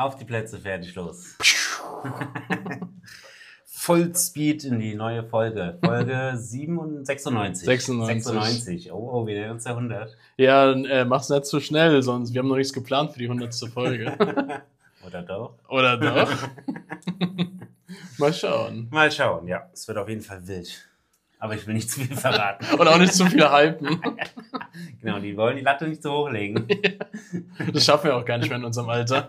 Auf die Plätze, fertig, los. Vollspeed in die neue Folge. Folge 96. 96. Oh, wir nähern uns der 100. Ja, mach's nicht zu schnell, sonst wir haben noch nichts geplant für die 100. Folge. Oder doch? Oder doch? Mal schauen. Mal schauen, ja. Es wird auf jeden Fall wild. Aber ich will nicht zu viel verraten. Und auch nicht zu viel hypen. Genau, die wollen die Latte nicht so hochlegen. Das schaffen wir auch gar nicht mehr in unserem Alter.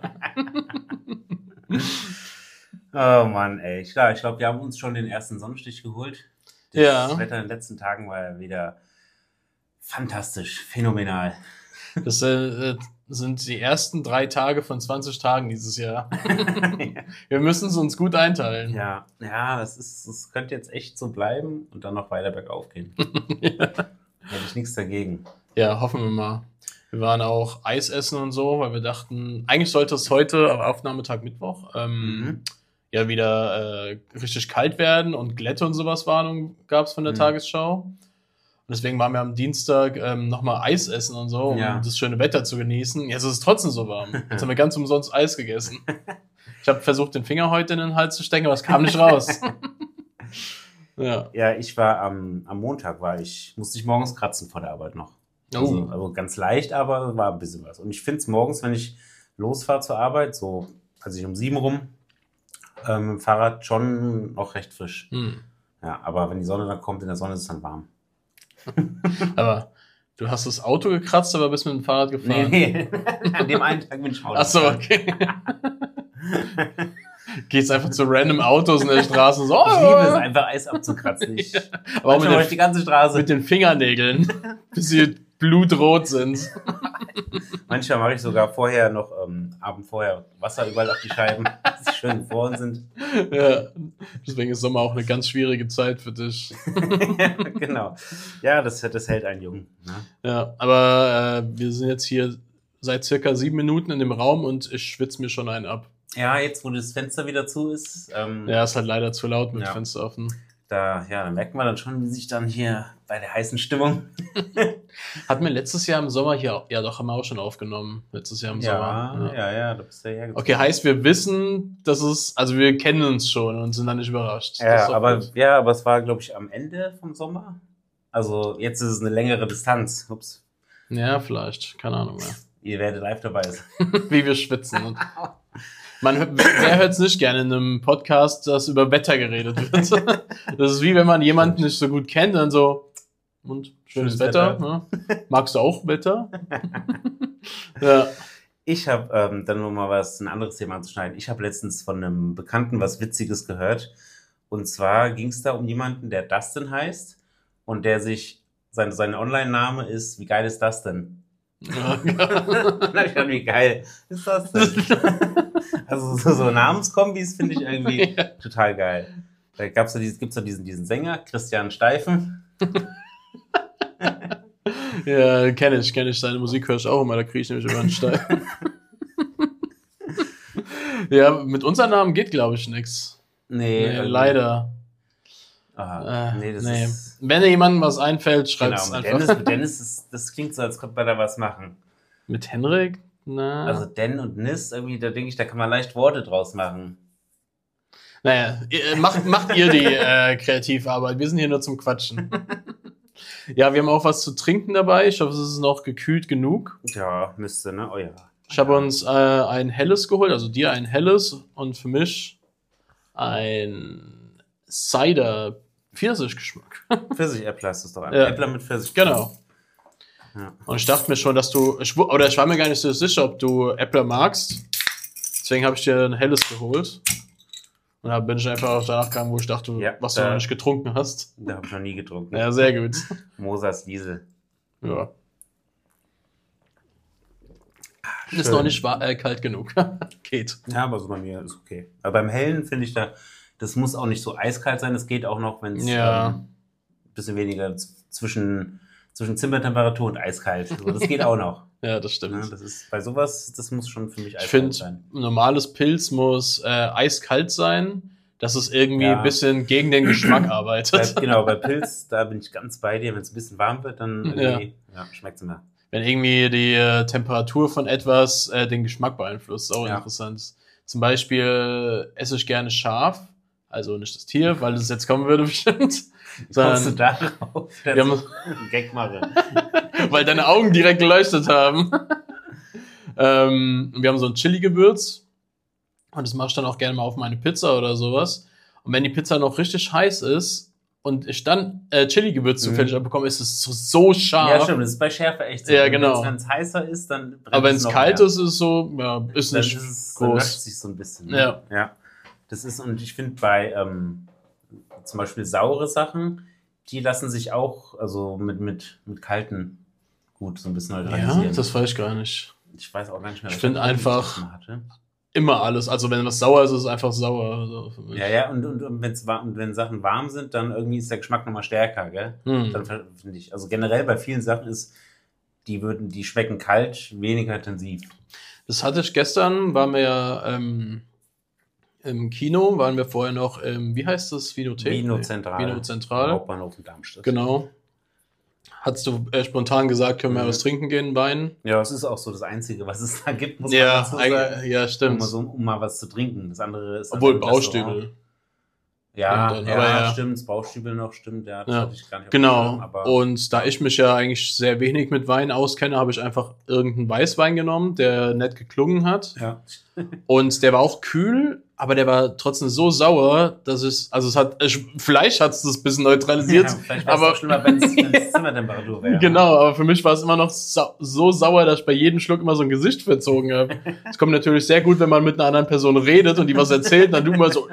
Oh Mann, ey. Ich glaube, wir haben uns schon den ersten Sonnenstich geholt. Das Wetter in den letzten Tagen war ja wieder fantastisch, phänomenal. Das sind die ersten 3 Tage von 20 Tagen dieses Jahr. Wir müssen es uns gut einteilen. Ja, es könnte jetzt echt so bleiben und dann noch weiter bergauf gehen. Ja. Hätte ich nichts dagegen. Ja, hoffen wir mal. Wir waren auch Eis essen und so, weil wir dachten, eigentlich sollte es heute, aber Aufnahmetag Mittwoch, ja wieder richtig kalt werden und Glätte und sowas Warnung gab es von der Tagesschau. Und deswegen waren wir am Dienstag nochmal Eis essen und so, um das schöne Wetter zu genießen. Jetzt ist es trotzdem so warm. Jetzt haben wir ganz umsonst Eis gegessen. Ich habe versucht, den Finger heute in den Hals zu stecken, aber es kam nicht raus. Ja, ich war am Montag, musste ich morgens kratzen vor der Arbeit noch. Also ganz leicht, aber war ein bisschen was. Und ich finde es morgens, wenn ich losfahre zur Arbeit, so als ich um 7 rum, mit dem Fahrrad schon noch recht frisch. Ja, aber wenn die Sonne dann kommt, in der Sonne ist es dann warm. Aber du hast das Auto gekratzt, aber bist mit dem Fahrrad gefahren? Nee. An dem einen Tag bin ich Auto. Ach so, okay. Gehst einfach zu random Autos in der Straße und so. Ich liebe es einfach, Eis abzukratzen. Aber auch die ganze Straße. Mit den Fingernägeln, bis sie blutrot sind. Manchmal mache ich sogar vorher noch, Abend vorher, Wasser überall auf die Scheiben, dass sie schön gefroren sind. Ja, deswegen ist Sommer auch eine ganz schwierige Zeit für dich. Genau. Ja, das hält einen jung. Ne? Ja, aber wir sind jetzt hier seit circa 7 Minuten in dem Raum und ich schwitze mir schon einen ab. Ja, jetzt, wo das Fenster wieder zu ist. Ja, ist halt leider zu laut mit Fenster offen. Dann merkt man dann schon, wie sich dann hier bei der heißen Stimmung... Hatten wir letztes Jahr im Sommer hier, haben wir auch schon aufgenommen. Letztes Jahr im Sommer. Ja, da bist du ja hergezogen. Okay, heißt, wir wissen, also wir kennen uns schon und sind dann nicht überrascht. Ja, aber es war, glaube ich, am Ende vom Sommer. Also jetzt ist es eine längere Distanz. Ups. Ja, vielleicht. Keine Ahnung mehr. Ihr werdet live dabei sein. Wie wir schwitzen. Wer hört es nicht gerne in einem Podcast, dass über Wetter geredet wird? Das ist wie wenn man jemanden nicht so gut kennt, dann so, und schönes Wetter. Ne? Magst du auch Wetter? Ja. Ich habe, dann nur mal ein anderes Thema anzuschneiden. Ich habe letztens von einem Bekannten was Witziges gehört. Und zwar ging es da um jemanden, der Dustin heißt und der sein Online-Name ist, wie geil ist das denn? Ja. Dann hab ich gedacht, wie geil ist das denn? Also so Namenskombis finde ich irgendwie total geil. Da gibt's ja diesen Sänger, Christian Steifen. Ja, kenn ich. Seine Musik höre ich auch immer, da kriege ich nämlich immer einen Steifen. Ja, mit unserem Namen geht, glaube ich, nichts. Nee, leider. Nee. Wenn dir jemandem was einfällt, schreibt es einfach. Mit Dennis, das klingt so, als könnte man da was machen. Mit Henrik? Na. Also Den und Nis, irgendwie, da denke ich, da kann man leicht Worte draus machen. Naja, macht ihr die Kreativarbeit. Wir sind hier nur zum Quatschen. Ja, wir haben auch was zu trinken dabei. Ich hoffe, es ist noch gekühlt genug. Ja, müsste, ne? Oh ja. Ich habe uns ein helles geholt, also dir ein helles und für mich ein Cider Pfirsich-Geschmack. Pfirsich-Äppler ist das doch einfach. Äppler mit Pfirsich. Genau. Ja. Und ich dachte mir schon, dass ich war mir gar nicht so sicher, ob du Äppler magst. Deswegen habe ich dir ein helles geholt. Und da bin ich einfach danach gegangen, wo ich dachte, was du noch nicht getrunken hast. Da habe ich noch nie getrunken. Ja, sehr gut. Mosas Diesel. Ja. Ist noch nicht kalt genug. Geht. Ja, aber so bei mir ist okay. Aber beim Hellen finde ich das muss auch nicht so eiskalt sein. Es geht auch noch, wenn es ein bisschen weniger zwischen Zimmertemperatur und eiskalt. Also das geht auch noch. Ja, das stimmt. Ja, das ist bei sowas, das muss schon für mich eiskalt sein. Ich finde, normales Pilz muss eiskalt sein, dass es irgendwie ein bisschen gegen den Geschmack arbeitet. Bei Pilz, da bin ich ganz bei dir. Wenn es ein bisschen warm wird, dann schmeckt es immer. Wenn irgendwie die Temperatur von etwas den Geschmack beeinflusst, ist auch interessant. Zum Beispiel esse ich gerne scharf, also nicht das Tier, weil das jetzt kommen würde bestimmt. Kommst du darauf, dass wir haben, ich einen Gag mache? Weil deine Augen direkt geleuchtet haben. Wir haben so ein Chili-Gewürz und das mache ich dann auch gerne mal auf meine Pizza oder sowas. Und wenn die Pizza noch richtig heiß ist und ich dann Chili-Gewürz zufällig abbekomme, ist es so scharf. Ja, stimmt, das ist bei Schärfe echt so. Ja, genau. Wenn es heißer ist, dann brennt aber wenn es kalt ist, ist es so, ist dann nicht groß. groß. Dann löscht sich so ein bisschen. Ne? Ja. Das ist, und ich finde bei zum Beispiel saure Sachen, die lassen sich auch also mit kalten gut so ein bisschen neutralisieren. Ja, das weiß ich gar nicht. Ich weiß auch gar nicht mehr, was ich finde einfach immer alles. Also wenn was sauer ist, ist es einfach sauer. Also für mich. Ja, und wenn Sachen warm sind, dann irgendwie ist der Geschmack nochmal stärker, gell? Dann finde ich, also generell bei vielen Sachen ist, die schmecken kalt, weniger intensiv. Das hatte ich gestern, waren wir ja im Kino, waren wir vorher noch wie heißt das? Vino Zentral. Hauptbahnhof in Darmstadt. Genau. Hast du spontan gesagt, können wir was trinken gehen, Wein? Ja, es ist auch so das Einzige, was es da gibt, muss man dazu sagen. Ja, stimmt. Um mal was zu trinken. Das andere ist... Obwohl Baustübel. Ja, stimmt, das Baustübel noch, stimmt. Ja, das hatte ich gar nicht genau. Und da ich mich ja eigentlich sehr wenig mit Wein auskenne, habe ich einfach irgendeinen Weißwein genommen, der nett geklungen hat. Ja. Und der war auch kühl, aber der war trotzdem so sauer, dass vielleicht hat es das ein bisschen neutralisiert. Ja, vielleicht wäre es auch schlimmer, wenn es Zimmertemperatur wäre. Genau, aber für mich war es immer noch so sauer, dass ich bei jedem Schluck immer so ein Gesicht verzogen habe. Es kommt natürlich sehr gut, wenn man mit einer anderen Person redet und die was erzählt, dann du immer so.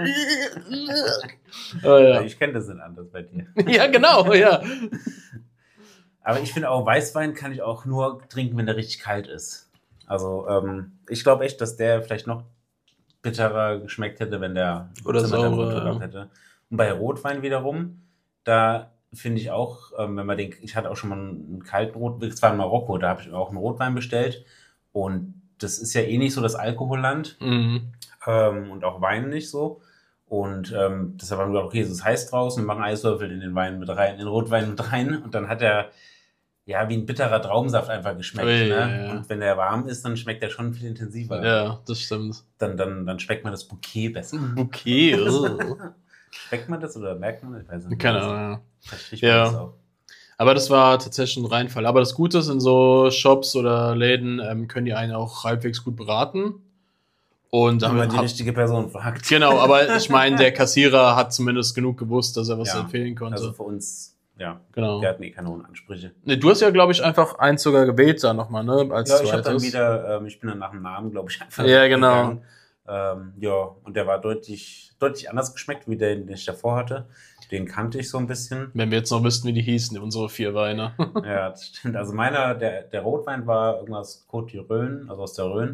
Ja. Ich kenne das nicht anders bei dir. Ja, genau, ja. Aber ich finde auch, Weißwein kann ich auch nur trinken, wenn der richtig kalt ist. Also ich glaube echt, dass der vielleicht noch bitterer geschmeckt hätte, wenn der Zimmertemperatur gehabt hätte. Und bei Rotwein wiederum, da finde ich auch, wenn man denkt, ich hatte auch schon mal einen kalten Rotwein, zwar in Marokko, da habe ich auch einen Rotwein bestellt und das ist ja eh nicht so das Alkoholland und auch Wein nicht so. Und deshalb haben wir gedacht, okay, es ist heiß draußen, wir machen Eiswürfel in den Wein mit rein, in den Rotwein mit rein und dann hat er ja wie ein bitterer Traubensaft einfach geschmeckt. Ne? Und wenn der warm ist, dann schmeckt der schon viel intensiver. Ja, das stimmt. Dann schmeckt man das Bouquet besser. Bouquet? Schmeckt man das oder merkt man das? Ich weiß nicht. Keine Ahnung. Ja. Aber das war tatsächlich ein Reinfall. Aber das Gute ist, in so Shops oder Läden können die einen auch halbwegs gut beraten. Und wenn man die richtige Person fragt. Genau, aber ich meine, der Kassierer hat zumindest genug gewusst, dass er was empfehlen konnte. Also für uns, genau. Wir hatten eh keine hohen Ansprüche. Nee, du hast ja, glaube ich, einfach eins sogar gewählt da nochmal, ne? Als zweites. Ich habe dann wieder, ich bin dann nach dem Namen, glaube ich, einfach genau. Und der war deutlich anders geschmeckt, wie den ich davor hatte. Den kannte ich so ein bisschen. Wenn wir jetzt noch wüssten, wie die hießen, unsere 4 Weine. Ja, das stimmt. Also meiner, der Rotwein war irgendwas Côte d'Rhône, also aus der Rhône.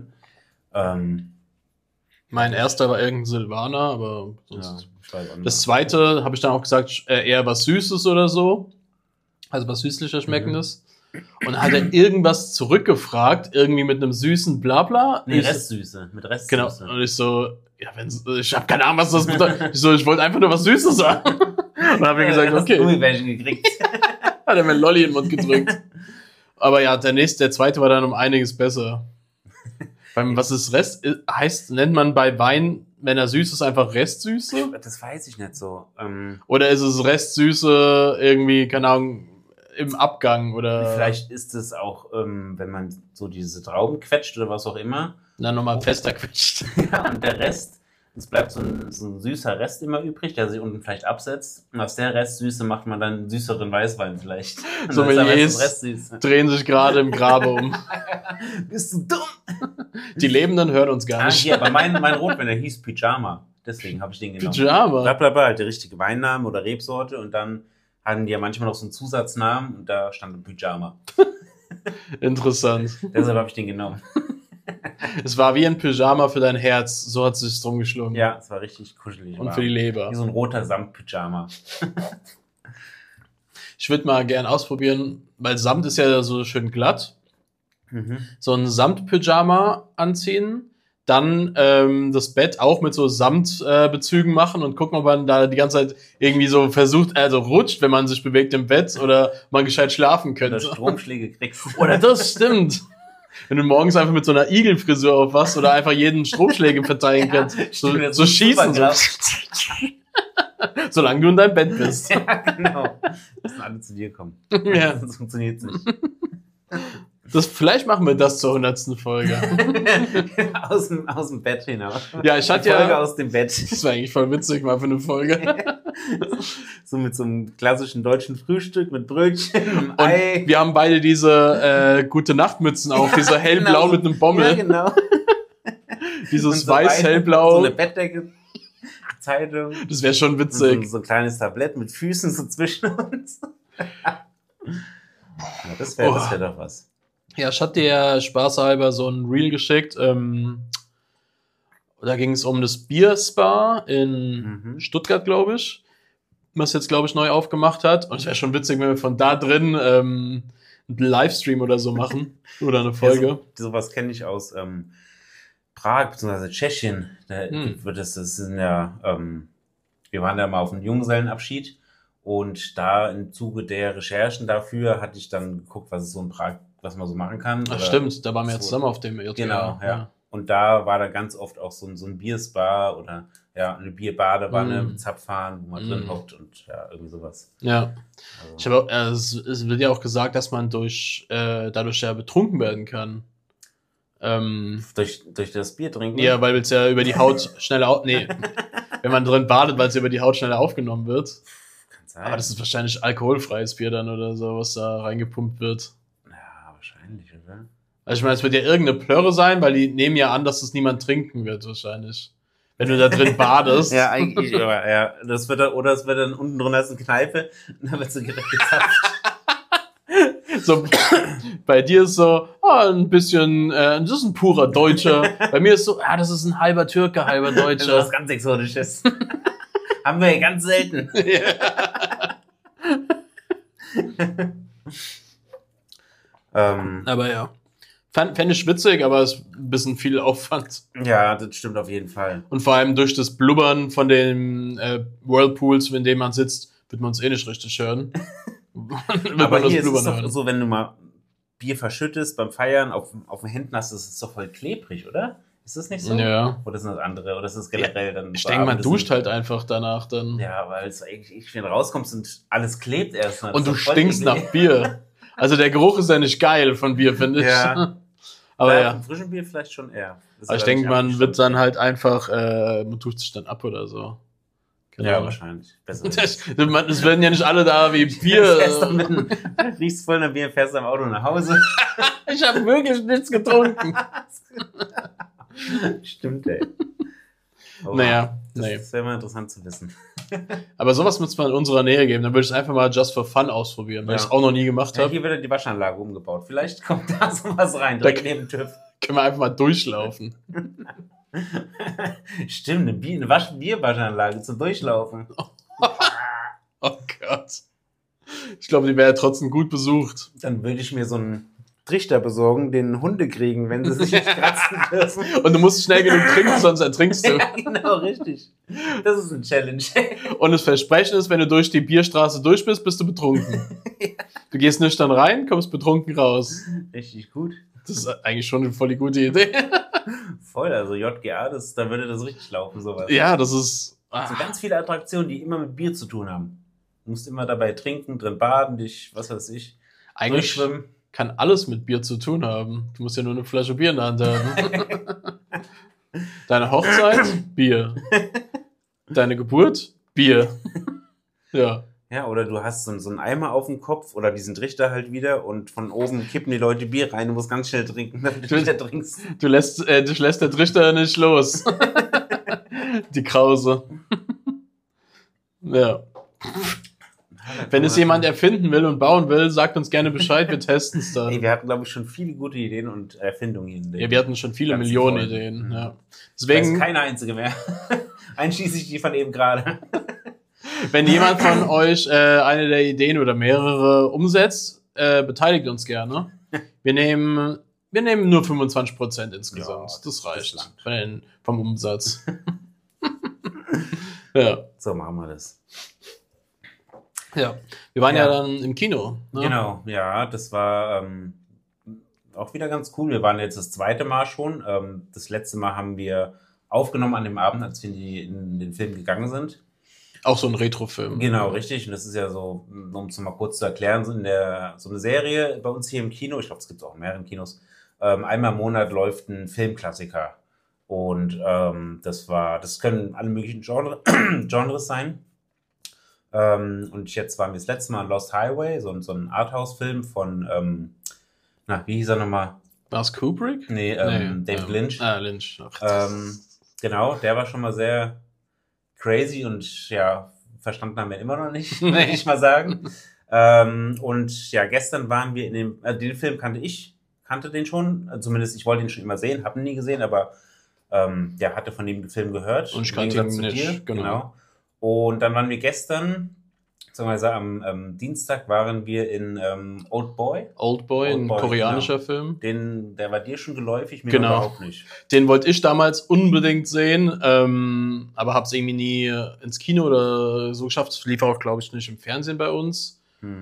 Mein erster war irgendein Silvaner, aber sonst. Ich weiß auch nicht. Das zweite habe ich dann auch gesagt, eher was Süßes oder so. Also was süßlicher schmeckendes. Und dann hat er irgendwas zurückgefragt, irgendwie mit einem süßen Blabla. Nee, Restsüße, mit Restsüße. Genau. Und ich so, ich habe keine Ahnung, was das bedeutet. Ich wollte einfach nur was Süßes sagen. Und dann habe ich gesagt, okay. Gummibärchen gekriegt. Hat er mir Lolli in den Mund gedrückt. Aber ja, der zweite war dann um einiges besser. Was ist Rest? Nennt man bei Wein, wenn er süß ist, einfach Restsüße? Das weiß ich nicht so. Oder ist es Restsüße irgendwie, keine Ahnung, im Abgang? Oder vielleicht ist es auch, wenn man so diese Trauben quetscht oder was auch immer. Dann nochmal fester quetscht. Ja, und der Rest, es bleibt so ein süßer Rest immer übrig, der sich unten vielleicht absetzt. Und aus der Restsüße macht man dann einen süßeren Weißwein vielleicht. So drehen sich gerade im Grabe um. Bist du dumm? Die Lebenden hören uns gar nicht. Ja, aber mein Rotwein, der hieß Pyjama. Deswegen habe ich den genommen. Pyjama? Blablabla, halt der richtige Weinname oder Rebsorte. Und dann hatten die ja manchmal noch so einen Zusatznamen und da stand Pyjama. Interessant. Deshalb habe ich den genommen. Es war wie ein Pyjama für dein Herz. So hat es sich drum geschlungen. Ja, es war richtig kuschelig. Und für die Leber. Wie so ein roter Samt-Pyjama. Ich würde mal gern ausprobieren, weil Samt ist ja so schön glatt. So ein Samt-Pyjama anziehen, dann das Bett auch mit so Samtbezügen machen und gucken, ob man da die ganze Zeit irgendwie so versucht, also rutscht, wenn man sich bewegt im Bett oder man gescheit schlafen könnte. Oder Stromschläge kriegst. Oder das stimmt. Wenn du morgens einfach mit so einer Igelfrisur aufwachst oder einfach jeden Stromschläge verteilen kannst. So schießen. So. Solange du in deinem Bett bist. Ja, genau. Müssen alle zu dir kommen. Ja. Sonst funktioniert es nicht. Vielleicht machen wir das zur 100. Folge. aus dem Bett hinaus. Ja, ich hatte Folge aus dem Bett. Das war eigentlich voll witzig mal für eine Folge. So mit so einem klassischen deutschen Frühstück mit Brötchen, Ei. Und wir haben beide diese Gute-Nacht-Mützen auf, diese hellblau genau. mit einem Bommel. Ja, genau. Dieses so weiß-hellblau. So eine Bettdecke, Zeitung. Das wäre schon witzig. So ein kleines Tablett mit Füßen so zwischen uns. Ja, das wär doch was. Ja, ich hatte dir spaßhalber so ein Reel geschickt. Da ging es um das Bierspa in Stuttgart, glaube ich. Was jetzt, glaube ich, neu aufgemacht hat. Und es wäre schon witzig, wenn wir von da drin einen Livestream oder so machen. Oder eine Folge. Ja, sowas kenne ich aus Prag bzw. Tschechien. Das sind ja, wir waren da mal auf einem Junggesellenabschied. Und da im Zuge der Recherchen dafür hatte ich dann geguckt, was es so in Prag, was man so machen kann. Ach stimmt, da waren wir ja zusammen auf dem EOTR. Genau, ja. Und da war da ganz oft auch so ein Bierspa oder ja, eine Bierbadewanne mit Zapfhahn, wo man drin hockt und ja, irgendwie sowas. Ja. Also. Es wird ja auch gesagt, dass man dadurch ja betrunken werden kann. Durch das Bier trinken? Ja, weil es ja über die Haut schneller wenn man drin badet, weil es über die Haut schneller aufgenommen wird. Kann sein. Aber das ist wahrscheinlich alkoholfreies Bier dann oder so, was da reingepumpt wird. Ja, wahrscheinlich, oder? Also ich meine, es wird ja irgendeine Plörre sein, weil die nehmen ja an, dass das niemand trinken wird wahrscheinlich. Wenn du da drin badest. Ja, eigentlich, ja. Das wird dann unten drunter ist eine Kneipe und dann wird so direkt gezapft. So, bei dir ist so, ein bisschen, das ist ein purer Deutscher. Bei mir ist so, das ist ein halber Türke, halber Deutscher. Das ist was ganz Exotisches. Haben wir ganz selten. Aber ja. Fände ich witzig, aber es ist ein bisschen viel Aufwand. Ja, das stimmt auf jeden Fall. Und vor allem durch das Blubbern von den Whirlpools, in denen man sitzt, wird man uns eh nicht richtig hören. Aber hier ist es doch so, wenn du mal Bier verschüttest beim Feiern auf den Händen hast, ist es doch voll klebrig, oder? Ist das nicht so? Ja. Oder sind das andere? Oder ist das generell dann? Ich denke, man duscht halt einfach danach dann. Ja, weil es eigentlich, wenn du rauskommst und alles klebt erstmal. Und du stinkst nach Bier. Also der Geruch ist ja nicht geil von Bier, finde ich. Ja. Aber ja. Von frischem Bier vielleicht schon eher. Aber ich denke, man wird dann halt einfach, man tut sich dann ab oder so. Genau. Ja, wahrscheinlich. Besser. Das werden ja nicht alle da wie Bier. Riechst voll nach Bier, fährst am Auto nach Hause. Ich habe wirklich nichts getrunken. Stimmt, ey. Oh, naja, das wäre mal interessant zu wissen. Aber sowas müsste man in unserer Nähe geben. Dann würde ich es einfach mal just for fun ausprobieren, weil ich es auch noch nie gemacht habe. Hier wird die Waschanlage umgebaut. Vielleicht kommt da sowas rein, direkt neben TÜV. Können wir einfach mal durchlaufen. Stimmt, eine Bierwaschanlage zum Durchlaufen. Oh Gott. Ich glaube, die wäre ja trotzdem gut besucht. Dann würde ich mir so einen Trichter besorgen, den Hunde kriegen, wenn sie sich nicht kratzen dürfen. Und du musst schnell genug trinken, sonst ertrinkst du. Ja, genau, richtig. Das ist eine Challenge. Und das Versprechen ist, wenn du durch die Bierstraße durch bist, bist du betrunken. Ja. Du gehst nüchtern rein, kommst betrunken raus. Richtig gut. Das ist eigentlich schon eine voll die gute Idee. Voll, also JGA, da würde das richtig laufen, sowas. Ja, das ist... Also ganz viele Attraktionen, die immer mit Bier zu tun haben. Du musst immer dabei trinken, drin baden, dich, was weiß ich, eigentlich schwimmen. Kann alles mit Bier zu tun haben. Du musst ja nur eine Flasche Bier in der Hand haben. Deine Hochzeit? Bier. Deine Geburt? Bier. Ja. Ja, oder du hast so einen Eimer auf dem Kopf oder diesen Trichter halt wieder und von oben kippen die Leute Bier rein, du musst ganz schnell trinken, damit du wieder trinkst. Du lässt der Trichter nicht los. Die Krause. Ja. Wenn es jemand erfinden will und bauen will, sagt uns gerne Bescheid, wir testen es dann. Ey, wir hatten, glaube ich, schon viele gute Ideen und Erfindungen. Ja, wir hatten schon viele Millionen Ideen. Ja. Deswegen, da ist keine einzige mehr. Einschließlich die von eben gerade. Wenn jemand von euch eine der Ideen oder mehrere umsetzt, beteiligt uns gerne. Wir nehmen nur 25% insgesamt. Ja, das reicht vom Umsatz. Ja. So machen wir das. Ja, wir waren ja dann im Kino. Ne? Genau, ja, das war auch wieder ganz cool. Wir waren jetzt das zweite Mal schon. Das letzte Mal haben wir aufgenommen an dem Abend, als wir in den Film gegangen sind. Auch so ein Retro-Film. Genau, richtig. Und das ist ja so, um es mal kurz zu erklären, so eine Serie bei uns hier im Kino. Ich glaube, es gibt es auch in mehreren Kinos. Einmal im Monat läuft ein Filmklassiker. Und das können alle möglichen Genres sein. Und jetzt waren wir das letzte Mal in Lost Highway, so ein Arthouse-Film von, wie hieß er nochmal? War es Kubrick? Nee, David Lynch. Lynch. Ach, genau, der war schon mal sehr crazy und ja, verstanden haben wir immer noch nicht, würde ich mal sagen. Und ja, gestern waren wir den Film kannte den schon, zumindest ich wollte ihn schon immer sehen, habe ihn nie gesehen, aber hatte von dem Film gehört. Und ich kannte ihn nicht, genau. Und dann waren wir gestern, beziehungsweise am Dienstag waren wir in Oldboy. Oldboy, ein koreanischer Film. Der war dir schon geläufig, mir überhaupt nicht. Den wollte ich damals unbedingt sehen, aber habe es irgendwie nie ins Kino oder so geschafft. Es lief auch, glaube ich, nicht im Fernsehen bei uns.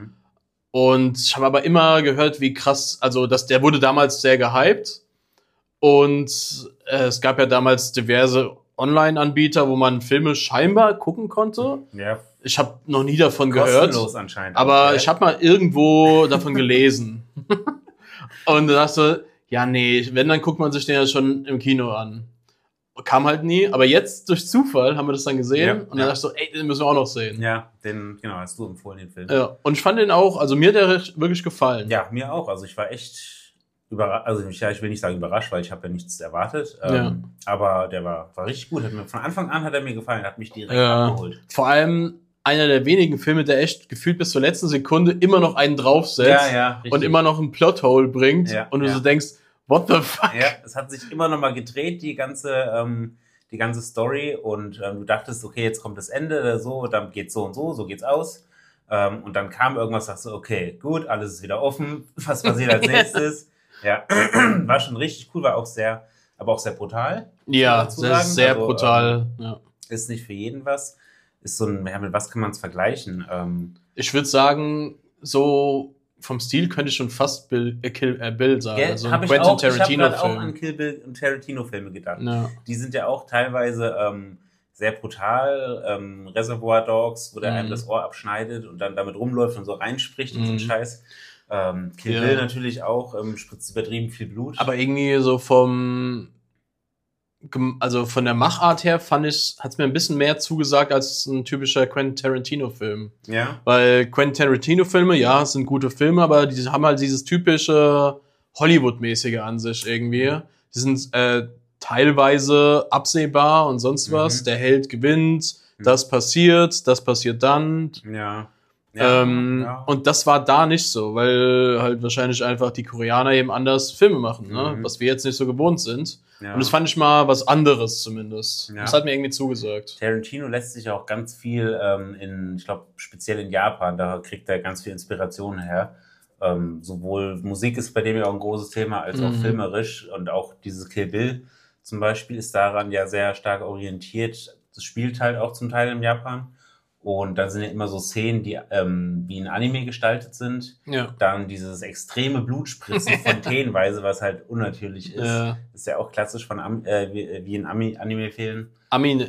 Und ich habe aber immer gehört, wie krass, also der wurde damals sehr gehypt. Und es gab ja damals diverse Online-Anbieter, wo man Filme scheinbar gucken konnte. Ja. Ich habe noch nie davon gehört. Kostenlos anscheinend. Aber ich habe mal irgendwo davon gelesen. Und da dachte ja, nee, wenn, dann guckt man sich den ja schon im Kino an. Kam halt nie, aber jetzt durch Zufall haben wir das dann gesehen und dann dachte ich so, ey, den müssen wir auch noch sehen. Ja, genau, hast du empfohlen, den Film. Ja, und ich fand den auch, also mir hat der wirklich gefallen. Ja, mir auch, also ich war echt überrascht, also ich will nicht sagen überrascht, weil ich habe ja nichts erwartet, aber der war richtig gut, von Anfang an hat er mir gefallen, hat mich direkt abgeholt. Vor allem einer der wenigen Filme, der echt gefühlt bis zur letzten Sekunde immer noch einen draufsetzt und immer noch einen Plothole bringt und du so denkst, what the fuck? Ja, es hat sich immer noch mal gedreht, die ganze Story und du dachtest, okay, jetzt kommt das Ende, so, dann geht's so und so geht's aus. Und dann kam irgendwas, sagst du, okay, gut, alles ist wieder offen, was passiert als nächstes? Ja, war schon richtig cool, war auch aber auch sehr brutal. Ja, sehr brutal. Ist nicht für jeden was. Ist mit was kann man es vergleichen? Ich würde sagen, so vom Stil könnte ich schon fast Bill sagen. Ja, also ein Quentin Tarantino-Film. Ich habe auch an Kill Bill und Tarantino-Filme gedacht. Ja. Die sind ja auch teilweise sehr brutal. Reservoir Dogs, wo der einem das Ohr abschneidet und dann damit rumläuft und so reinspricht und so ein Scheiß. Kill Bill natürlich auch, spritzt übertrieben viel Blut. Aber irgendwie so von der Machart her hat es mir ein bisschen mehr zugesagt als ein typischer Quentin Tarantino-Film. Ja. Weil Quentin Tarantino-Filme, ja, sind gute Filme, aber die haben halt dieses typische Hollywood-mäßige an sich irgendwie. Die sind teilweise absehbar und sonst was. Der Held gewinnt, das passiert dann. Ja. Und das war da nicht so, weil halt wahrscheinlich einfach die Koreaner eben anders Filme machen, ne? Was wir jetzt nicht so gewohnt sind. Ja. Und das fand ich mal was anderes zumindest. Ja. Das hat mir irgendwie zugesagt. Tarantino lässt sich auch ganz viel ich glaube speziell in Japan, da kriegt er ganz viel Inspiration her. Sowohl Musik ist bei dem ja auch ein großes Thema, als auch filmerisch. Und auch dieses Kill Bill zum Beispiel ist daran ja sehr stark orientiert. Das spielt halt auch zum Teil in Japan. Und dann sind ja immer so Szenen, die wie in Anime gestaltet sind. Ja. Dann dieses extreme Blutspritzen fontänenweise, was halt unnatürlich ist. Ja. Ist ja auch klassisch von wie in Anime-Filmen. Amine.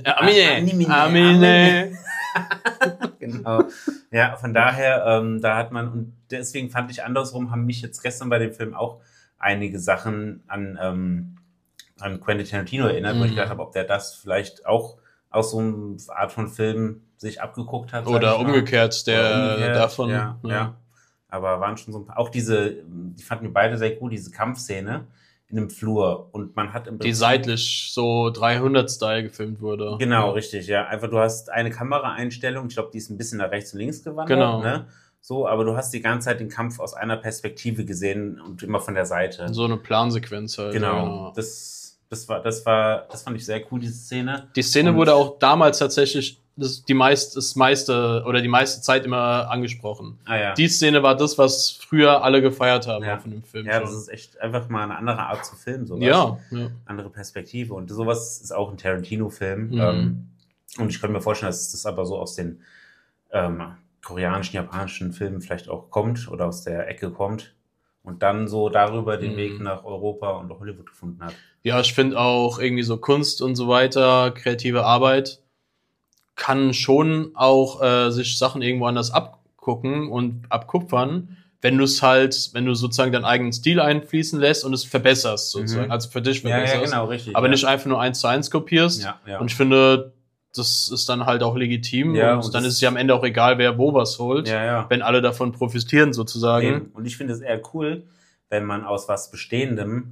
Genau. Ja, von daher, da hat man, und deswegen fand ich andersrum, haben mich jetzt gestern bei dem Film auch einige Sachen an Quentin Tarantino erinnert, wo ich gedacht habe, ob der das vielleicht auch aus so einer Art von Film sich abgeguckt hat. Oder umgekehrt, davon. Ja. Aber waren schon so ein paar, auch die fanden wir beide sehr gut, diese Kampfszene in einem Flur. Und man hat die seitlich so 300-Style gefilmt wurde. Genau, richtig, ja. Einfach, du hast eine Kameraeinstellung, ich glaube, die ist ein bisschen nach rechts und links gewandert. Genau. Ne? So, aber du hast die ganze Zeit den Kampf aus einer Perspektive gesehen und immer von der Seite. So eine Plansequenz halt. Genau. Das fand ich sehr cool, diese Szene. Die Szene wurde auch damals tatsächlich die meiste Zeit immer angesprochen. Ah, ja. Die Szene war das, was früher alle gefeiert haben von dem Film. Ja, das ist echt einfach mal eine andere Art zu filmen. Sowas. Ja. Andere Perspektive. Und sowas ist auch ein Tarantino-Film. Und ich könnte mir vorstellen, dass das aber so aus den koreanischen, japanischen Filmen vielleicht auch kommt oder aus der Ecke kommt. und dann so darüber den Weg nach Europa und Hollywood gefunden hat. Ja, ich finde auch irgendwie so Kunst und so weiter, kreative Arbeit, kann schon auch sich Sachen irgendwo anders abgucken und abkupfern, wenn du sozusagen deinen eigenen Stil einfließen lässt und es verbesserst sozusagen, also für dich verbesserst. Ja, genau, richtig. Aber nicht einfach nur 1:1 kopierst. Ja. Und ich finde, das ist dann halt auch legitim und dann ist es ja am Ende auch egal, wer wo was holt, wenn alle davon profitieren sozusagen. Eben. Und ich finde es eher cool, wenn man aus was Bestehendem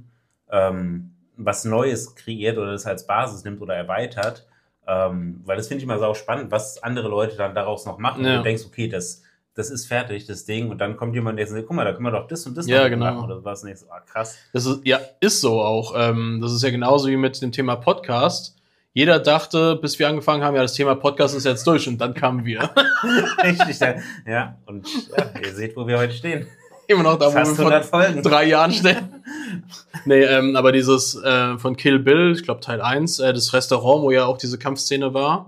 was Neues kreiert oder das als Basis nimmt oder erweitert, weil das finde ich immer sau spannend, was andere Leute dann daraus noch machen. Und du denkst, okay, das ist fertig, das Ding, und dann kommt jemand, der sagt, guck mal, da können wir doch das und das noch machen oder was. Und ich so, krass. Das ist so auch. Das ist ja genauso wie mit dem Thema Podcast. Jeder dachte, bis wir angefangen haben, ja, das Thema Podcast ist jetzt durch, und dann kamen wir. Richtig, ja. Und ihr seht, wo wir heute stehen. Immer noch da, wo wir vor 3 Jahren stehen. Nee, aber dieses von Kill Bill, ich glaube Teil 1, das Restaurant, wo ja auch diese Kampfszene war.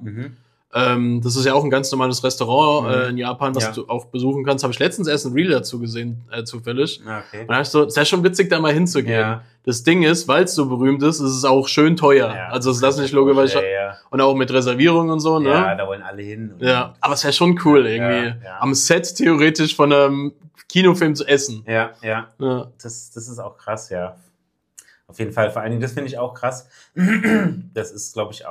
Das ist ja auch ein ganz normales Restaurant in Japan, was du auch besuchen kannst. Habe ich letztens erst ein Reel dazu gesehen, zufällig. Okay. Und da ist ja schon witzig, da mal hinzugehen. Ja. Das Ding ist, weil es so berühmt ist es auch schön teuer. Ja, also ist das nicht logisch. Und auch mit Reservierung und so, ne? Ja, da wollen alle hin. Ja, aber es wäre schon cool, irgendwie am Set theoretisch von einem Kinofilm zu essen. Ja. Das ist auch krass, ja. Auf jeden Fall. Vor allen Dingen, das finde ich auch krass. Das ist, glaube ich,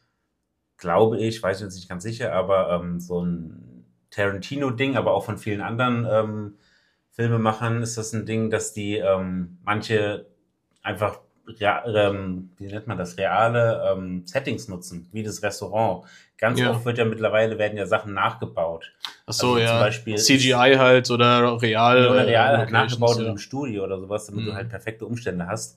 weiß ich jetzt nicht ganz sicher, aber so ein Tarantino-Ding, aber auch von vielen anderen Filmemachern ist das ein Ding, dass die manche einfach, wie nennt man das, reale Settings nutzen, wie das Restaurant. Ganz oft werden ja Sachen nachgebaut. Ach so, also zum Beispiel CGI halt oder real. Oder real halt nachgebaut in einem Studio oder sowas, damit du halt perfekte Umstände hast.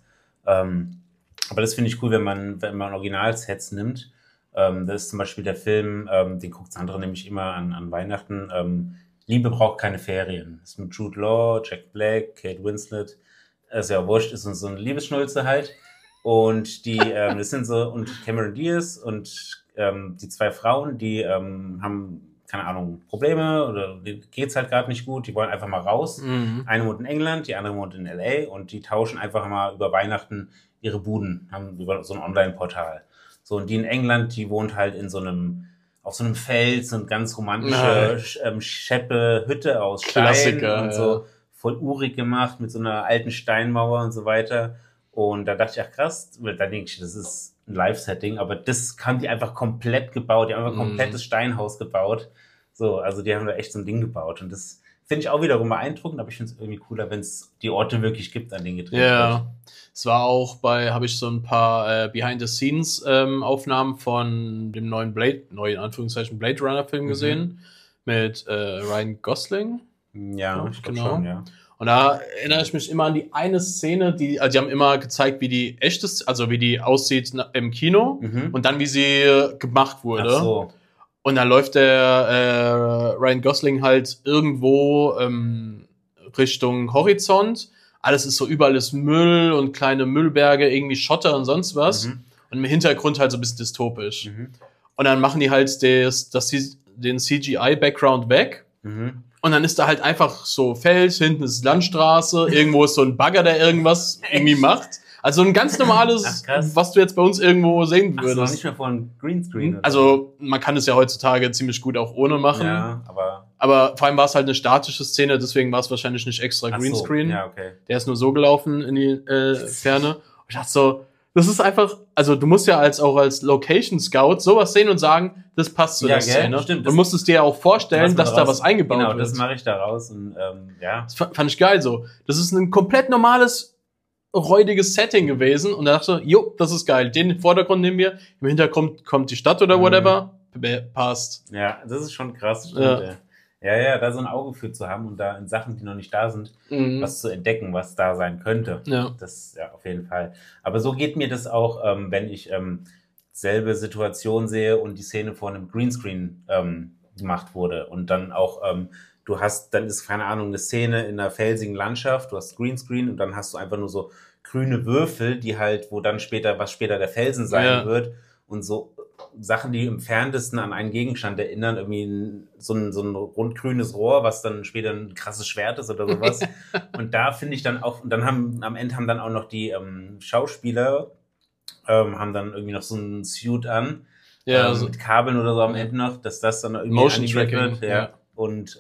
Aber das finde ich cool, wenn man Originalsets nimmt. Das ist zum Beispiel der Film, den guckt Sandra nämlich immer an Weihnachten. Liebe braucht keine Ferien. Das ist mit Jude Law, Jack Black, Kate Winslet. Ist ja wurscht, ist so eine Liebesschnulze halt. Und das sind so, und Cameron Diaz und die 2 Frauen, die haben, keine Ahnung, Probleme oder denen geht's halt gerade nicht gut. Die wollen einfach mal raus. Eine wohnt in England, die andere wohnt in LA, und die tauschen einfach mal über Weihnachten ihre Buden, haben über so ein Online-Portal. So, und die in England, die wohnt halt auf so einem Fels, und ganz romantische scheppe Hütte aus Stein. Klassiker, und so voll urig gemacht mit so einer alten Steinmauer und so weiter. Und da dachte ich, ach krass, da denke ich, das ist ein Live-Setting, aber das haben die einfach komplett gebaut. Die haben einfach ein komplettes Steinhaus gebaut. So, also die haben da echt so ein Ding gebaut. Und das finde ich auch wiederum beeindruckend, aber ich finde es irgendwie cooler, wenn es die Orte wirklich gibt, an denen gedreht wird. Es war auch habe ich so ein paar Behind-the-Scenes-Aufnahmen von dem neuen Blade Runner-Film gesehen, mit Ryan Gosling. Ja, ich glaube schon, ja. Und da erinnere ich mich immer an die eine Szene, die haben immer gezeigt, wie die wie die aussieht im Kino und dann, wie sie gemacht wurde. Ach so. Und dann läuft der Ryan Gosling halt irgendwo Richtung Horizont. Alles ist so, überall ist Müll und kleine Müllberge, irgendwie Schotter und sonst was. Und im Hintergrund halt so ein bisschen dystopisch. Und dann machen die halt den CGI-Background weg. Und dann ist da halt einfach so Feld, hinten ist Landstraße, irgendwo ist so ein Bagger, der irgendwas irgendwie macht. Also ein ganz normales, was du jetzt bei uns irgendwo sehen würdest. Ach so, nicht mehr von Greenscreen. Also man kann es ja heutzutage ziemlich gut auch ohne machen. Ja, aber vor allem war es halt eine statische Szene, deswegen war es wahrscheinlich nicht extra Greenscreen. So. Ja, okay. Der ist nur so gelaufen in die Ferne. Und ich dachte so, das ist einfach, also du musst ja als Location Scout sowas sehen und sagen, das passt zu der Szene. Stimmt, und musst es dir ja auch vorstellen, dass da was eingebaut wird. Genau, das mache ich da raus. Und Das fand ich geil so. Das ist ein komplett normales, räudiges Setting gewesen. Und da dachte ich, jo, das ist geil. Den Vordergrund nehmen wir. Im Hintergrund kommt die Stadt oder whatever. Passt. Ja, das ist schon krass. Stimmt, ja, da so ein Auge für zu haben und da in Sachen, die noch nicht da sind, was zu entdecken, was da sein könnte. Ja. Das, auf jeden Fall. Aber so geht mir das auch, wenn ich selbe Situation sehe und die Szene vor einem Greenscreen gemacht wurde. Und dann auch, dann ist, keine Ahnung, eine Szene in einer felsigen Landschaft, du hast Greenscreen und dann hast du einfach nur so grüne Würfel, die halt, was später der Felsen sein wird. Und so Sachen, die im Entferntesten an einen Gegenstand erinnern, irgendwie so ein rundgrünes Rohr, was dann später ein krasses Schwert ist oder sowas. Und da finde ich dann auch, und dann am Ende haben dann auch noch die Schauspieler, haben dann irgendwie noch so ein Suit an, mit Kabeln oder so am Ende noch, dass das dann irgendwie Motion Tracking wird. Ja. Und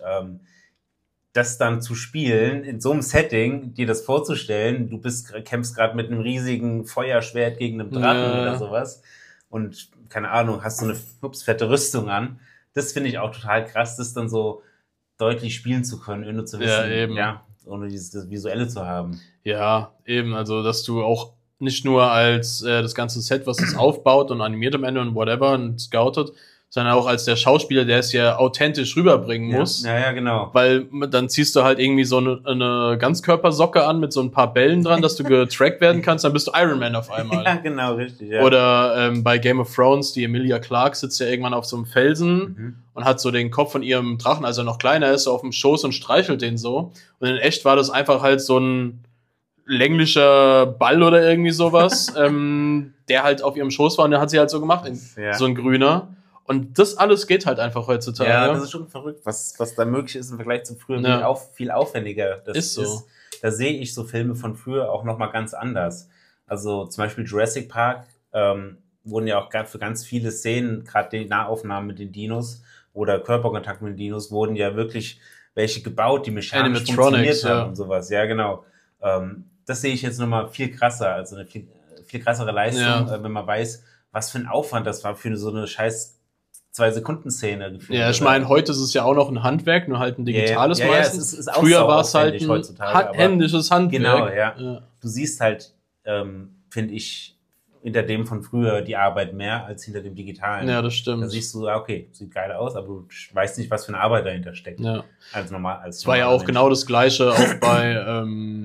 das dann zu spielen, in so einem Setting, dir das vorzustellen, du kämpfst gerade mit einem riesigen Feuerschwert gegen einen Drachen oder sowas und, keine Ahnung, hast so eine fette Rüstung an. Das finde ich auch total krass, das dann so deutlich spielen zu können, ohne zu wissen, ohne dieses Visuelle zu haben. Ja, eben, also dass du auch nicht nur als das ganze Set, was es aufbaut und animiert am Ende und whatever und scoutet, sondern auch als der Schauspieler, der es ja authentisch rüberbringen muss. Ja, genau. Weil dann ziehst du halt irgendwie so eine Ganzkörpersocke an mit so ein paar Bällen dran, dass du getrackt werden kannst, dann bist du Iron Man auf einmal. Ja, genau, richtig. Ja. Oder bei Game of Thrones, die Emilia Clarke sitzt ja irgendwann auf so einem Felsen und hat so den Kopf von ihrem Drachen, als er noch kleiner ist, so auf dem Schoß und streichelt den so. Und in echt war das einfach halt so ein länglicher Ball oder irgendwie sowas, der halt auf ihrem Schoß war und der hat sie halt so gemacht, so ein grüner. Und das alles geht halt einfach heutzutage. Ja, das ist schon verrückt, was da möglich ist im Vergleich zu früher. Viel aufwendiger. Das ist so. Da sehe ich so Filme von früher auch nochmal ganz anders. Also zum Beispiel Jurassic Park wurden ja auch für ganz viele Szenen, gerade die Nahaufnahmen mit den Dinos oder Körperkontakt mit den Dinos, wurden ja wirklich welche gebaut, die mechanisch funktioniert haben und sowas. Ja, genau. Das sehe ich jetzt nochmal viel krasser, also eine viel krassere Leistung, wenn man weiß, was für ein Aufwand das war für so eine scheiß 2-Sekunden-Szene gefühlt. Ja, ich meine, heute ist es ja auch noch ein Handwerk, nur halt ein digitales meistens. Es ist Früher war es halt ein händisches Handwerk. Genau, ja. Du siehst halt, finde ich, hinter dem von früher die Arbeit mehr als hinter dem digitalen. Ja, das stimmt. Da siehst du, okay, sieht geil aus, aber du weißt nicht, was für eine Arbeit dahinter steckt. Ja. Als es war ja auch genau das Gleiche auch bei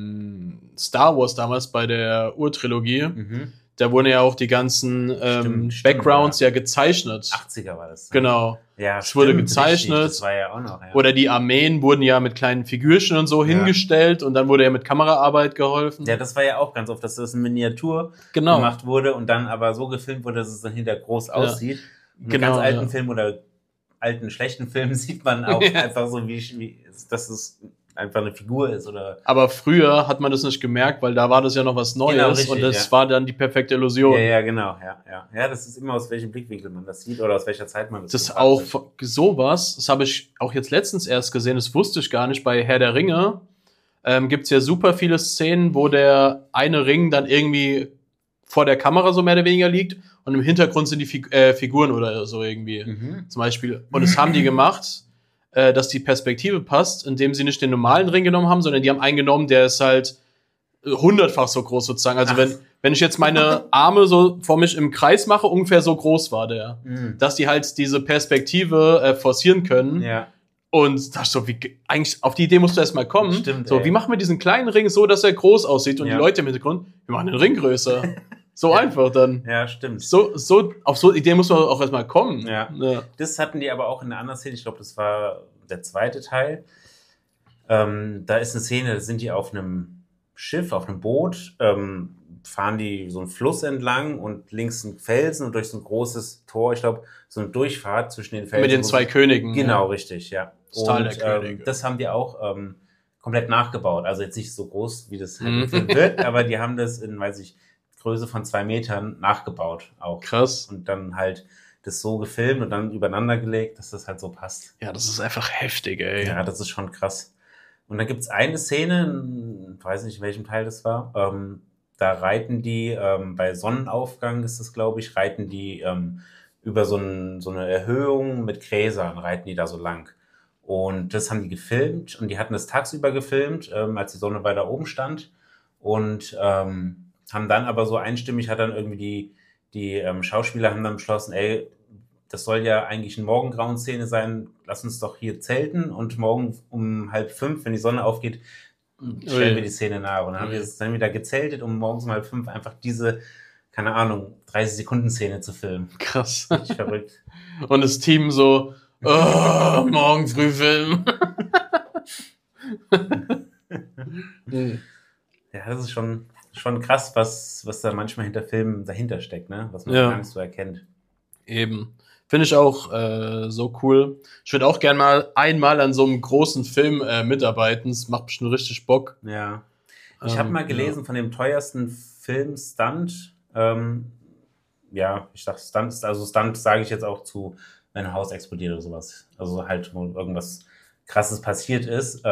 Star Wars damals, bei der Urtrilogie. Da wurden ja auch die ganzen Backgrounds ja gezeichnet. 80er war das. Genau. Ja, es wurde gezeichnet. Richtig. Das war ja auch noch, ja. Oder die Armeen wurden ja mit kleinen Figürchen und so hingestellt und dann wurde ja mit Kameraarbeit geholfen. Ja, das war ja auch ganz oft, dass das in Miniatur gemacht wurde und dann aber so gefilmt wurde, dass es dann hinter groß aussieht. In ganz alten Filmen oder alten, schlechten Filmen sieht man auch einfach so, wie dass es einfach eine Figur ist, oder? Aber früher hat man das nicht gemerkt, weil da war das ja noch was Neues, genau, richtig, und das war dann die perfekte Illusion. Ja, genau, ja. Ja, das ist immer, aus welchem Blickwinkel man das sieht oder aus welcher Zeit man das sieht. Das ist auch sowas, das habe ich auch jetzt letztens erst gesehen, das wusste ich gar nicht, bei Herr der Ringe gibt's ja super viele Szenen, wo der eine Ring dann irgendwie vor der Kamera so mehr oder weniger liegt und im Hintergrund sind die Figuren oder so irgendwie, zum Beispiel. Und das haben die gemacht, dass die Perspektive passt, indem sie nicht den normalen Ring genommen haben, sondern die haben einen genommen, der ist halt 100-fach so groß sozusagen. Also wenn ich jetzt meine Arme so vor mich im Kreis mache, ungefähr so groß war der. Dass die halt diese Perspektive forcieren können. Ja. Und das so, eigentlich auf die Idee musst du erst mal kommen. Stimmt, so, wie machen wir diesen kleinen Ring so, dass er groß aussieht und die Leute im Hintergrund, wir machen den Ring größer. So einfach dann. Ja, stimmt. Auf so Ideen muss man auch erstmal kommen. Ja. Das hatten die aber auch in einer anderen Szene, ich glaube, das war der zweite Teil. Da ist eine Szene, da sind die auf einem Schiff, auf einem Boot, fahren die so einen Fluss entlang und links ein Felsen und durch so ein großes Tor, ich glaube, so eine Durchfahrt zwischen den Felsen. Mit den zwei Königen. Genau, richtig, ja. Das Tal der Könige. Das haben die auch komplett nachgebaut. Also jetzt nicht so groß, wie das halt wird, aber die haben das in, weiß ich, Größe von 2 Metern nachgebaut auch. Krass. Und dann halt das so gefilmt und dann übereinander gelegt, dass das halt so passt. Ja, das ist einfach heftig, ey. Ja, das ist schon krass. Und dann gibt's eine Szene, weiß nicht, in welchem Teil das war, da reiten die, bei Sonnenaufgang ist das, glaube ich, reiten die über so eine Erhöhung mit Gräsern, reiten die da so lang. Und das haben die gefilmt und die hatten das tagsüber gefilmt, als die Sonne weiter oben stand. Und haben dann aber so einstimmig, hat dann irgendwie die Schauspieler haben dann beschlossen, ey, das soll ja eigentlich eine Morgengrauen-Szene sein, lass uns doch hier zelten und morgen um 4:30, wenn die Sonne aufgeht, stellen wir die Szene nach. Und dann haben wir dann wieder gezeltet, um morgens um 4:30 einfach diese, keine Ahnung, 30-Sekunden-Szene zu filmen. Krass. Richtig verrückt. Und das Team so, morgen früh filmen. Ja, das ist schon krass, was da manchmal hinter Filmen dahinter steckt, ne? Was man gar nicht so erkennt. Eben. Finde ich auch so cool. Ich würde auch gerne mal einmal an so einem großen Film mitarbeiten. Das macht bestimmt richtig Bock. Ja. Ich habe mal gelesen von dem teuersten Film Stunt. Ich dachte Stunt, also Stunt sage ich jetzt auch zu, wenn ein Haus explodiert oder sowas. Also halt, wo irgendwas Krasses passiert ist.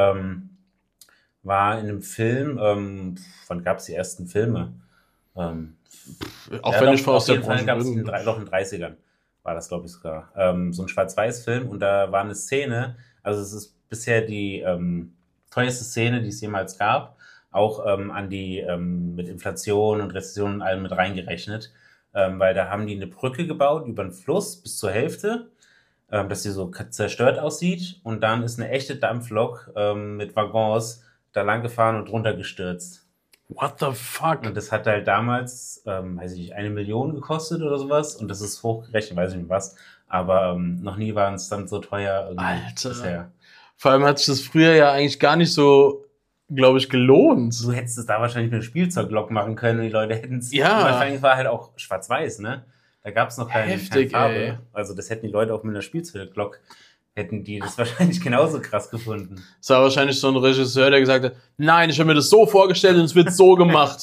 War in einem Film, wann gab es die ersten Filme? Auch wenn ich aus der Branche gab es doch in den 30ern, war das, glaube ich, sogar. So ein Schwarz-Weiß-Film und da war eine Szene, also es ist bisher die teuerste Szene, die es jemals gab, auch mit Inflation und Rezession und allem mit reingerechnet, weil da haben die eine Brücke gebaut über den Fluss bis zur Hälfte, dass die so zerstört aussieht und dann ist eine echte Dampflok mit Waggons da lang gefahren und runtergestürzt. What the fuck? Und das hat halt damals, weiß ich nicht, 1 Million gekostet oder sowas. Und das ist hochgerechnet, weiß ich nicht was. Aber noch nie waren es dann so teuer. Alter. Bisher. Vor allem hat sich das früher ja eigentlich gar nicht so, glaube ich, gelohnt. Du hättest es da wahrscheinlich mit einem Spielzeuglok machen können und die Leute hätten es. Ja. Wahrscheinlich war halt auch schwarz-weiß, ne? Da gab es noch keine Farbe. Ey. Also das hätten die Leute auch mit einer Spielzeuglok hätten die das wahrscheinlich genauso krass gefunden. Es war wahrscheinlich so ein Regisseur, der gesagt hat, nein, ich habe mir das so vorgestellt und es wird so gemacht.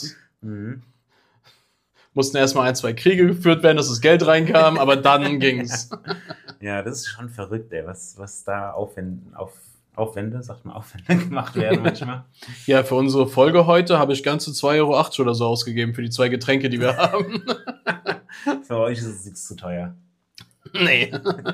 Mussten erstmal 1, 2 Kriege geführt werden, dass das Geld reinkam, aber dann ging's. Ja, das ist schon verrückt, ey, was da Aufwände gemacht werden manchmal. Ja, für unsere Folge heute habe ich ganze 2,80 € oder so ausgegeben für die 2 Getränke, die wir haben. Für euch ist es nichts zu teuer. Nee.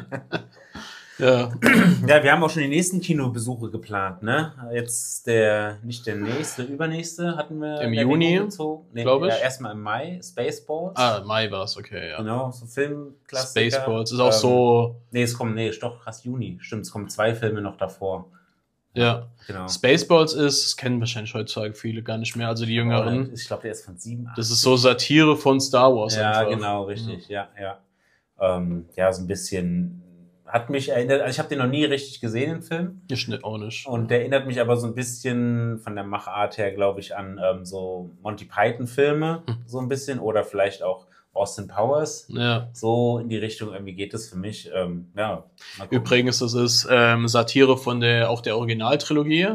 Ja. Ja, wir haben auch schon die nächsten Kinobesuche geplant, ne? Jetzt nicht der nächste, übernächste hatten wir im Juni, glaube ich. Ja, erstmal im Mai, Spaceballs. Mai war es, okay, ja. Genau, so Filmklassiker. Spaceballs ist auch so... krass, Juni. Stimmt, es kommen 2 Filme noch davor. Ja, genau. Spaceballs das kennen wahrscheinlich heutzutage viele gar nicht mehr, also die Jüngeren. Ich glaube, der ist von 87. Das ist so Satire von Star Wars. Ja, einfach. Genau, richtig, ja. So ein bisschen... Hat mich erinnert, also ich habe den noch nie richtig gesehen, den Film. Ich auch nicht. Und der erinnert mich aber so ein bisschen von der Machart her, glaube ich, an so Monty Python-Filme, so ein bisschen. Oder vielleicht auch Austin Powers. Ja. So in die Richtung irgendwie geht es für mich. Übrigens, das ist Satire von auch der Originaltrilogie.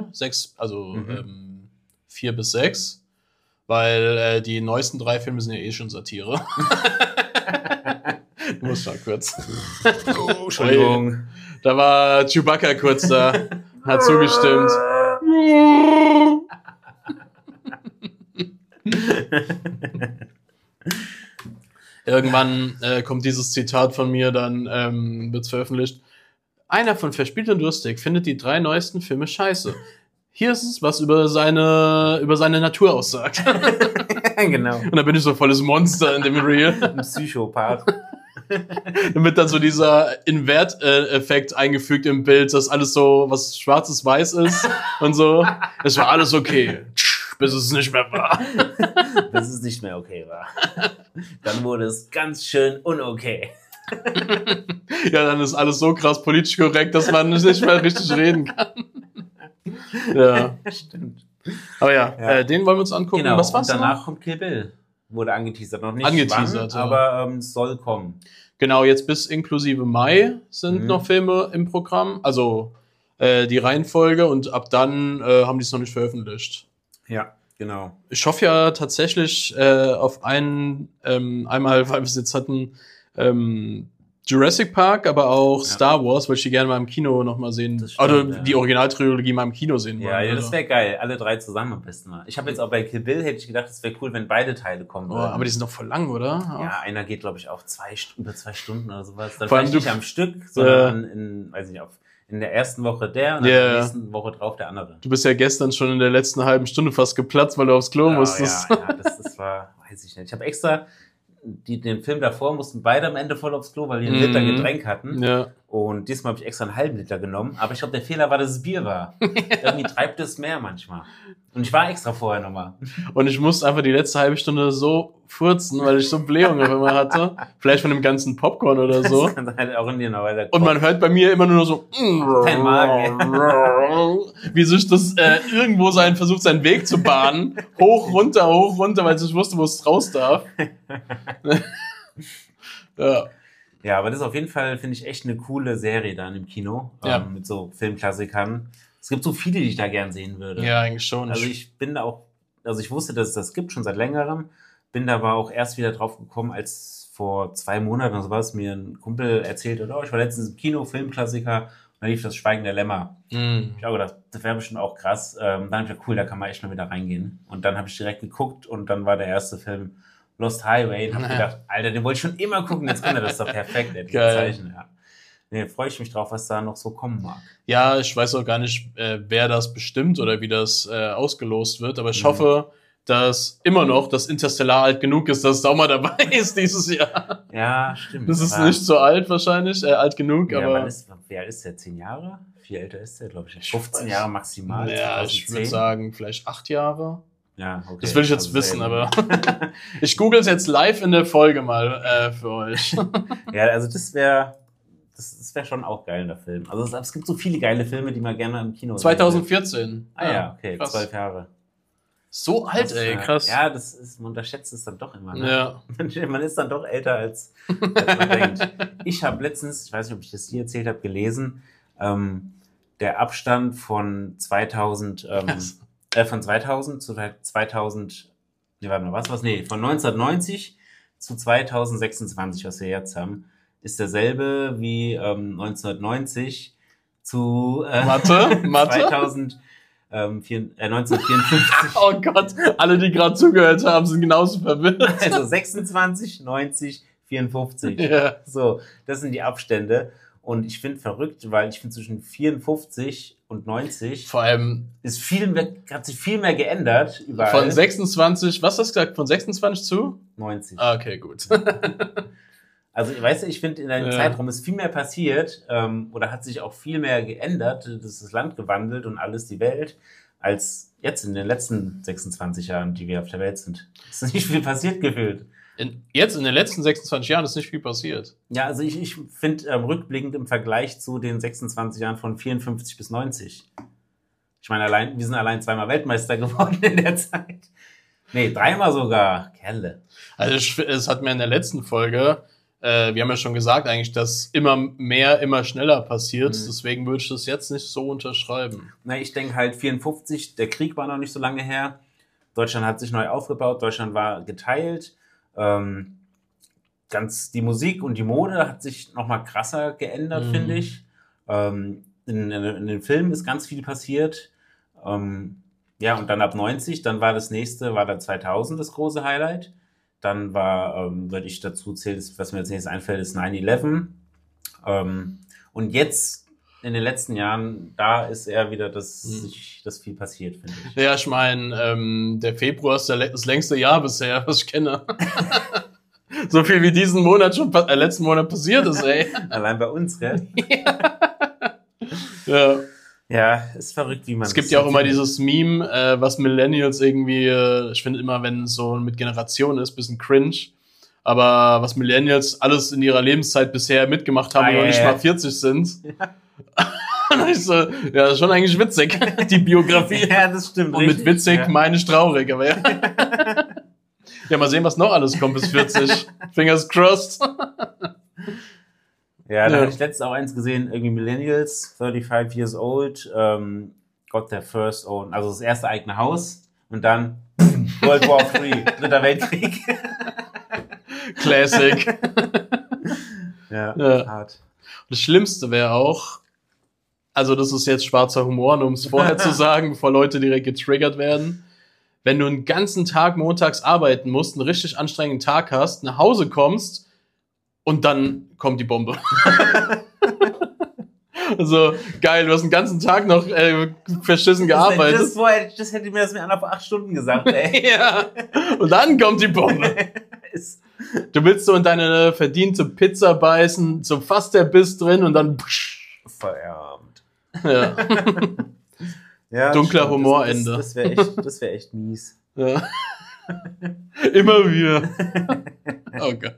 4 bis 6. Weil die neuesten 3 Filme sind ja eh schon Satire. Du musst mal kurz. Oh, Entschuldigung. Da war Chewbacca kurz da. Hat zugestimmt. Irgendwann kommt dieses Zitat von mir, dann wird's veröffentlicht. Einer von Verspielt und Durstig findet die 3 neuesten Filme scheiße. Hier ist es, was über seine Natur aussagt. Genau. Und dann bin ich so volles Monster in dem Reel. Ein Psychopath. Damit dann so dieser Invert-Effekt eingefügt im Bild, dass alles so, was schwarzes weiß ist und so. Es war alles okay, bis es nicht mehr war. Bis es nicht mehr okay war. Dann wurde es ganz schön unokay. Ja, dann ist alles so krass politisch korrekt, dass man nicht mehr richtig reden kann. Ja, stimmt. Aber ja. Den wollen wir uns angucken. Genau. Was war's und danach kommt Kill Bill. Wurde angeteasert, noch nicht angeteasert, wann, aber es soll kommen. Genau, jetzt bis inklusive Mai sind noch Filme im Programm, also die Reihenfolge und ab dann haben die es noch nicht veröffentlicht. Ja, genau. Ich hoffe ja tatsächlich auf einmal, weil wir es jetzt hatten, Jurassic Park, aber auch Star Wars, weil ich die gerne mal im Kino noch mal sehen. Oder die Originaltrilogie mal im Kino sehen wollen. Ja, das wäre geil. Alle 3 zusammen am besten mal. Ich habe jetzt auch bei Kill Bill, hätte ich gedacht, es wäre cool, wenn beide Teile kommen würden. Aber die sind doch voll lang, oder? Ja, einer geht, glaube ich, auch über 2 Stunden oder sowas. Dann vor allem vielleicht nicht am Stück, sondern in der ersten Woche der und in der nächsten Woche drauf der andere. Du bist ja gestern schon in der letzten halben Stunde fast geplatzt, weil du aufs Klo musstest. Ja, das war, weiß ich nicht. Ich habe extra den Film davor mussten beide am Ende voll aufs Klo, weil die einen Liter Getränk hatten. Ja. Und diesmal habe ich extra einen halben Liter genommen. Aber ich glaube, der Fehler war, dass es Bier war. Irgendwie treibt es mehr manchmal. Und ich war extra vorher nochmal. Und ich musste einfach die letzte halbe Stunde so furzen, weil ich so Blähungen auf einmal hatte. Vielleicht von dem ganzen Popcorn oder so. Das kann halt auch in dir noch weiter. Und man hört bei mir immer nur so dein Magen. Wie sich das irgendwo versucht, seinen Weg zu bahnen. Hoch, runter, weil ich nicht wusste, wo es raus darf. Ja. Ja, aber das ist auf jeden Fall, finde ich, echt eine coole Serie dann im Kino. Mit so Filmklassikern. Es gibt so viele, die ich da gern sehen würde. Ja, eigentlich schon. Also ich bin da auch, also ich wusste, dass es das gibt, schon seit längerem. Bin da aber auch erst wieder drauf gekommen, als vor 2 Monaten oder sowas mir ein Kumpel erzählt hat, ich war letztens im Kino, Filmklassiker, und da lief das Schweigen der Lämmer. Ich habe gedacht, das wäre bestimmt auch krass. Dann habe ich gedacht, cool, da kann man echt mal wieder reingehen. Und dann habe ich direkt geguckt und dann war der erste Film Lost Highway. Und habe gedacht, Alter, den wollte ich schon immer gucken, jetzt kann er das doch perfekt, dieses Zeichen. Ja. Nee, freue ich mich drauf, was da noch so kommen mag. Ja, ich weiß auch gar nicht, wer das bestimmt oder wie das ausgelost wird, aber ich hoffe, dass immer noch das Interstellar alt genug ist, dass es auch mal dabei ist dieses Jahr. Ja, stimmt. Das ist nicht so alt wahrscheinlich, alt genug, ja, aber... Wie alt ist der? 10 Jahre? Viel älter ist der, glaube ich. 15 Jahre maximal. Ja, 2010. Ich würde sagen, vielleicht 8 Jahre. Ja, okay. Das will ich jetzt wissen, aber ich google es jetzt live in der Folge mal für euch. Ja, also das wäre schon auch geil, der Film. Also es gibt so viele geile Filme, die man gerne im Kino 2014. Ja, okay, krass. 12 Jahre. So alt, ey, krass. Ja, man unterschätzt es dann doch immer. Ne? Ja. Man ist dann doch älter, als man denkt. Ich habe letztens, ich weiß nicht, ob ich das hier erzählt habe, gelesen, der Abstand von 2000 zu 2000, von 1990 zu 2026, was wir jetzt haben, ist derselbe wie 1990 zu 1954. Oh Gott, alle, die gerade zugehört haben, sind genauso verwirrt. Also 26, 90, 54. Ja. So, das sind die Abstände. Und ich finde verrückt, weil ich finde zwischen 54 und 90 vor allem hat sich viel mehr geändert überall. Von 26, was hast du gesagt? Von 26 zu? 90. Ah, okay, gut. Also, weißt du, ich finde, in einem Zeitraum ist viel mehr passiert, oder hat sich auch viel mehr geändert, das Land gewandelt und alles, die Welt, als jetzt in den letzten 26 Jahren, die wir auf der Welt sind. Es ist nicht viel passiert gefühlt. Jetzt in den letzten 26 Jahren ist nicht viel passiert. Ja, also ich finde rückblickend im Vergleich zu den 26 Jahren von 54 bis 90. Ich meine, wir sind allein 2-mal Weltmeister geworden in der Zeit. Nee, 3-mal sogar. Kerle. Also es hat mir in der letzten Folge, wir haben ja schon gesagt eigentlich, dass immer mehr, immer schneller passiert. Deswegen würde ich das jetzt nicht so unterschreiben. Na, ich denke halt 54, der Krieg war noch nicht so lange her. Deutschland hat sich neu aufgebaut, Deutschland war geteilt. Die Musik und die Mode hat sich noch mal krasser geändert, finde ich. In den Filmen ist ganz viel passiert. Ja, und dann ab 90, dann war das nächste, war dann 2000 das große Highlight. Dann war, würde ich dazu zählen, was mir als nächstes einfällt, ist 9/11. Und jetzt, in den letzten Jahren, da ist eher wieder, dass viel passiert, finde ich. Ja, ich meine, der Februar ist das längste Jahr bisher, was ich kenne. So viel wie diesen Monat schon, letzten Monat passiert ist, ey. Allein bei uns, gell? Ja. Ja, ist verrückt, wie man es gibt ja auch immer dieses Meme, was Millennials irgendwie, ich finde immer, wenn es so mit Generation ist, bisschen cringe. Aber was Millennials alles in ihrer Lebenszeit bisher mitgemacht haben und noch nicht mal 40 sind. Ja. Und ich so, ja, das ist schon eigentlich witzig, die Biografie. Ja, das stimmt. Und mit witzig meine ich traurig, aber ja. Ja, mal sehen, was noch alles kommt bis 40. Fingers crossed. Ja, da hatte ich letztens auch eins gesehen, irgendwie Millennials, 35 years old, got their first own, also das erste eigene Haus und dann World War III, Dritter Weltkrieg. Classic. Ja, hart. Das Schlimmste wäre auch, also das ist jetzt schwarzer Humor, um es vorher zu sagen, bevor Leute direkt getriggert werden, wenn du einen ganzen Tag montags arbeiten musst, einen richtig anstrengenden Tag hast, nach Hause kommst und dann kommt die Bombe. Also, geil, du hast den ganzen Tag noch verschissen gearbeitet. Das hätte mir das mit einer vor 8 Stunden gesagt, ey. Ja, und dann kommt die Bombe. Du willst so in deine verdiente Pizza beißen, so fast der Biss drin und dann Feierabend. Ja. Ja, dunkler Humorende. Das wäre echt mies. Ja. Immer wieder. Oh Gott.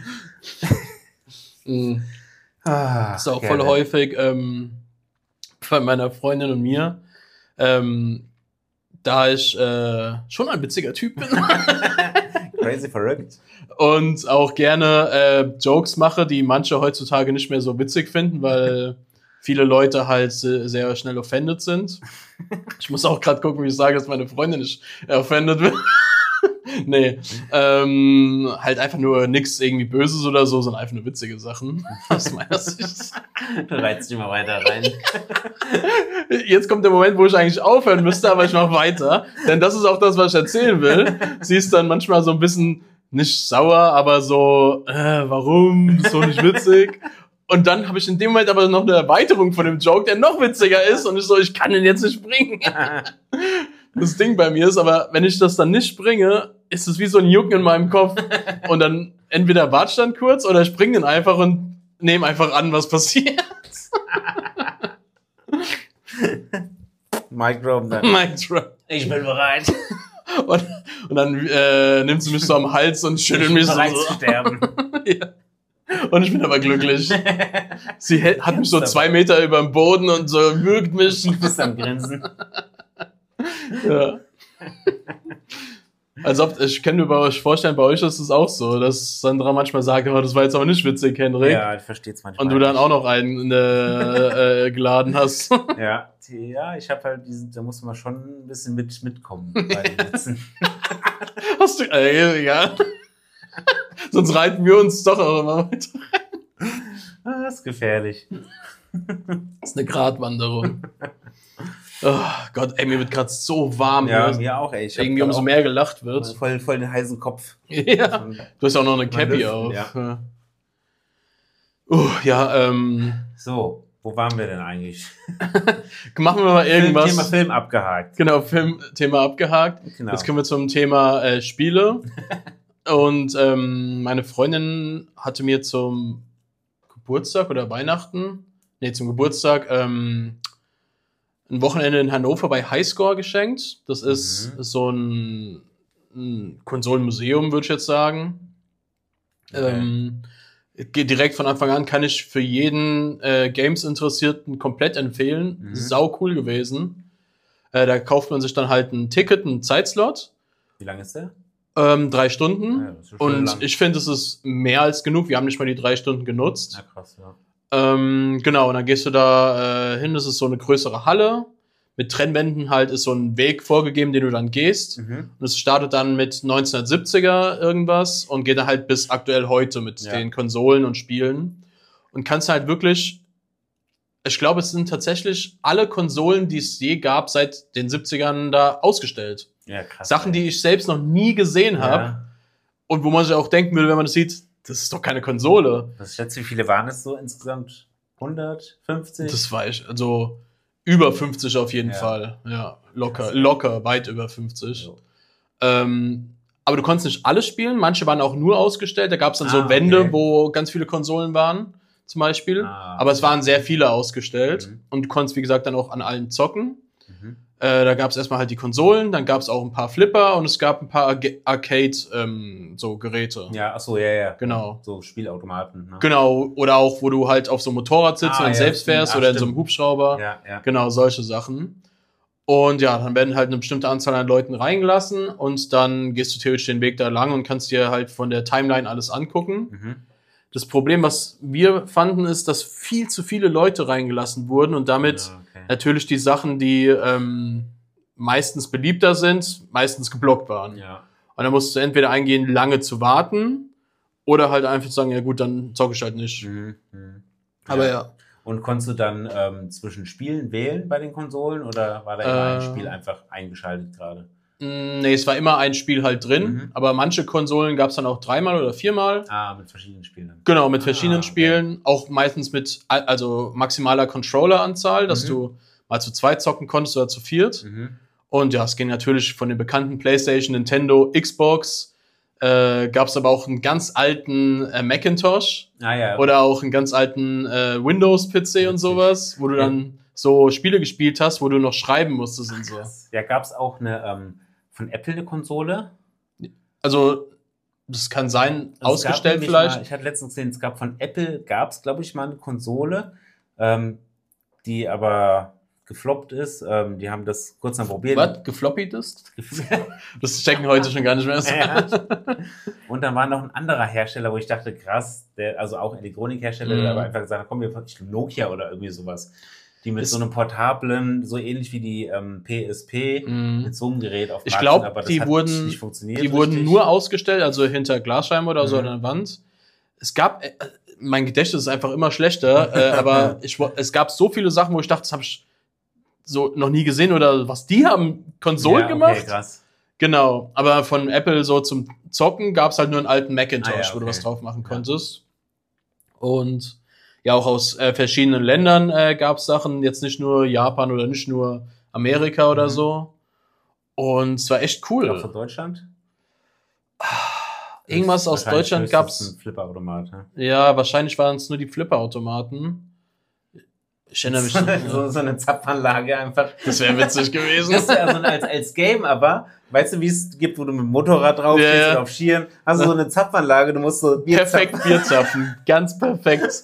Das ist auch voll häufig bei meiner Freundin und mir, da ich schon ein witziger Typ bin. crazy verrückt. Und auch gerne Jokes mache, die manche heutzutage nicht mehr so witzig finden, weil viele Leute halt sehr schnell offended sind. Ich muss auch gerade gucken, wie ich sage, dass meine Freundin nicht offended wird. Nee, halt einfach nur nix irgendwie Böses oder so, sondern einfach nur witzige Sachen. Aus meiner Sicht. Du reizt dich mal weiter rein. Jetzt kommt der Moment, wo ich eigentlich aufhören müsste, aber ich mache weiter. Denn das ist auch das, was ich erzählen will. Sie ist dann manchmal so ein bisschen nicht sauer, aber so, warum? Das ist doch nicht witzig. Und dann habe ich in dem Moment aber noch eine Erweiterung von dem Joke, der noch witziger ist. Und ich kann den jetzt nicht bringen. Das Ding bei mir ist aber, wenn ich das dann nicht bringe, ist es wie so ein Jucken in meinem Kopf. Und dann entweder warte ich dann kurz oder ich bringe den einfach und nehme einfach an, was passiert. Mic drop dann. Mic drop. Ich bin bereit. Und dann nimmt sie mich so am Hals und schüttelt mich so. Bereit zu sterben. Ja. Und ich bin aber glücklich. Sie hat mich so 2 Meter über dem Boden und so würgt mich. Du bist am Grinsen. Ja. Also ich kann mir bei euch vorstellen, bei euch ist es auch so, dass Sandra manchmal sagt, oh, das war jetzt aber nicht witzig, Henrik. Ja, ich verstehe es manchmal. Und du dann auch noch einen geladen hast. Ja, ich habe halt da muss man schon ein bisschen mitkommen bei den Witzen. Hast du, ja. Sonst reiten wir uns doch auch immer weiter. Das ist gefährlich. Das ist eine Gratwanderung. Oh Gott, ey, mir wird gerade so warm. Ja, hier. mir auch, ey. Irgendwie umso mehr gelacht wird. Voll den heißen Kopf. Ja, du hast auch noch eine Cappy auf. Ja. Ja, So, wo waren wir denn eigentlich? Machen wir mal irgendwas. Thema Film abgehakt. Genau, Thema abgehakt. Genau. Jetzt kommen wir zum Thema Spiele. Und meine Freundin hatte mir zum Geburtstag oder Weihnachten, zum Geburtstag, ein Wochenende in Hannover bei Highscore geschenkt. Das ist so ein Konsolenmuseum, würde ich jetzt sagen. Okay. Geht direkt von Anfang an, kann ich für jeden Games-Interessierten komplett empfehlen. Sau cool gewesen. Da kauft man sich dann halt ein Ticket, einen Zeitslot. Wie lange ist der? 3 Stunden. Ja, das ist schon und lang. Ich finde, es ist mehr als genug. Wir haben nicht mal die 3 Stunden genutzt. Ja, krass, ja. Genau, und dann gehst du da hin, das ist so eine größere Halle. Mit Trennwänden halt ist so ein Weg vorgegeben, den du dann gehst. Und es startet dann mit 1970er irgendwas und geht dann halt bis aktuell heute mit den Konsolen und Spielen. Und kannst halt wirklich, ich glaube, es sind tatsächlich alle Konsolen, die es je gab, seit den 70ern da ausgestellt. Ja, krass. Sachen, die ich selbst noch nie gesehen habe. Und wo man sich auch denken würde, wenn man das sieht, das ist doch keine Konsole. Was schätzt du, wie viele waren es so insgesamt? 150? Das war ich, also über 50 auf jeden Fall. Ja, locker, weit über 50. Aber du konntest nicht alles spielen. Manche waren auch nur ausgestellt. Da gab es dann so Wände, wo ganz viele Konsolen waren, zum Beispiel. Aber es waren sehr viele ausgestellt. Und du konntest, wie gesagt, dann auch an allen zocken. Da gab es erstmal halt die Konsolen, dann gab es auch ein paar Flipper und es gab ein paar Arcade so Geräte. Ja, achso, ja. Genau. So Spielautomaten. Ne? Genau, oder auch, wo du halt auf so einem Motorrad sitzt und dann selbst fährst oder in so einem Hubschrauber. Ja. Genau, solche Sachen. Und ja, dann werden halt eine bestimmte Anzahl an Leuten reingelassen und dann gehst du theoretisch den Weg da lang und kannst dir halt von der Timeline alles angucken. Das Problem, was wir fanden, ist, dass viel zu viele Leute reingelassen wurden und damit natürlich die Sachen, die meistens beliebter sind, meistens geblockt waren. Ja. Und dann musst du entweder eingehen, lange zu warten oder halt einfach sagen, ja gut, dann zocke ich halt nicht. Aber ja. Und konntest du dann zwischen Spielen wählen bei den Konsolen oder war da immer ein Spiel einfach eingeschaltet gerade? Nee, es war immer ein Spiel halt drin, aber manche Konsolen gab es dann auch 3-mal oder 4-mal. Mit verschiedenen Spielen. Genau, mit verschiedenen Spielen, auch meistens mit also maximaler Controller-Anzahl, dass du mal zu 2 zocken konntest oder zu 4. Und ja, es ging natürlich von den bekannten PlayStation, Nintendo, Xbox, gab es aber auch einen ganz alten Macintosh oder auch einen ganz alten Windows-PC und sowas, wo du dann so Spiele gespielt hast, wo du noch schreiben musstest und so. Ja, gab es auch eine von Apple eine Konsole? Also, das kann sein, also ausgestellt vielleicht. Ich hatte letztens gesehen, von Apple gab es, glaube ich, mal eine Konsole, die aber gefloppt ist. Die haben das kurz mal probiert. Was? Gefloppy ist? Das checken heute schon gar nicht mehr. Ja. Und dann war noch ein anderer Hersteller, wo ich dachte, krass, also auch Elektronikhersteller, der aber einfach gesagt hat, komm, ich glaube Nokia oder irgendwie sowas. Die mit so einem portablen, so ähnlich wie die PSP, mit so einem Gerät auf dem Ich glaube, aber das die hat wurden, nicht funktioniert. die wurden nur ausgestellt, also hinter Glasscheiben oder so an der Wand. Es gab, mein Gedächtnis ist einfach immer schlechter, aber es gab so viele Sachen, wo ich dachte, das habe ich so noch nie gesehen oder was die haben Konsolen gemacht. Okay, krass. Genau, aber von Apple so zum Zocken gab es halt nur einen alten Macintosh, wo du was drauf machen konntest. Und ja, auch aus verschiedenen Ländern gab es Sachen, jetzt nicht nur Japan oder nicht nur Amerika oder so. Und es war echt cool. Auch von Deutschland? Irgendwas aus Deutschland gab's. Ein Flipperautomat, ja, wahrscheinlich waren es nur die Flipperautomaten. Ich erinnere mich. so eine Zapfanlage einfach. Das wäre witzig gewesen. Das ist ja so als Game, aber weißt du, wie es gibt, wo du mit dem Motorrad drauf gehst oder auf Skiern, hast du so eine Zapfanlage, du musst so Bier perfekt Bier zapfen. Ganz perfekt.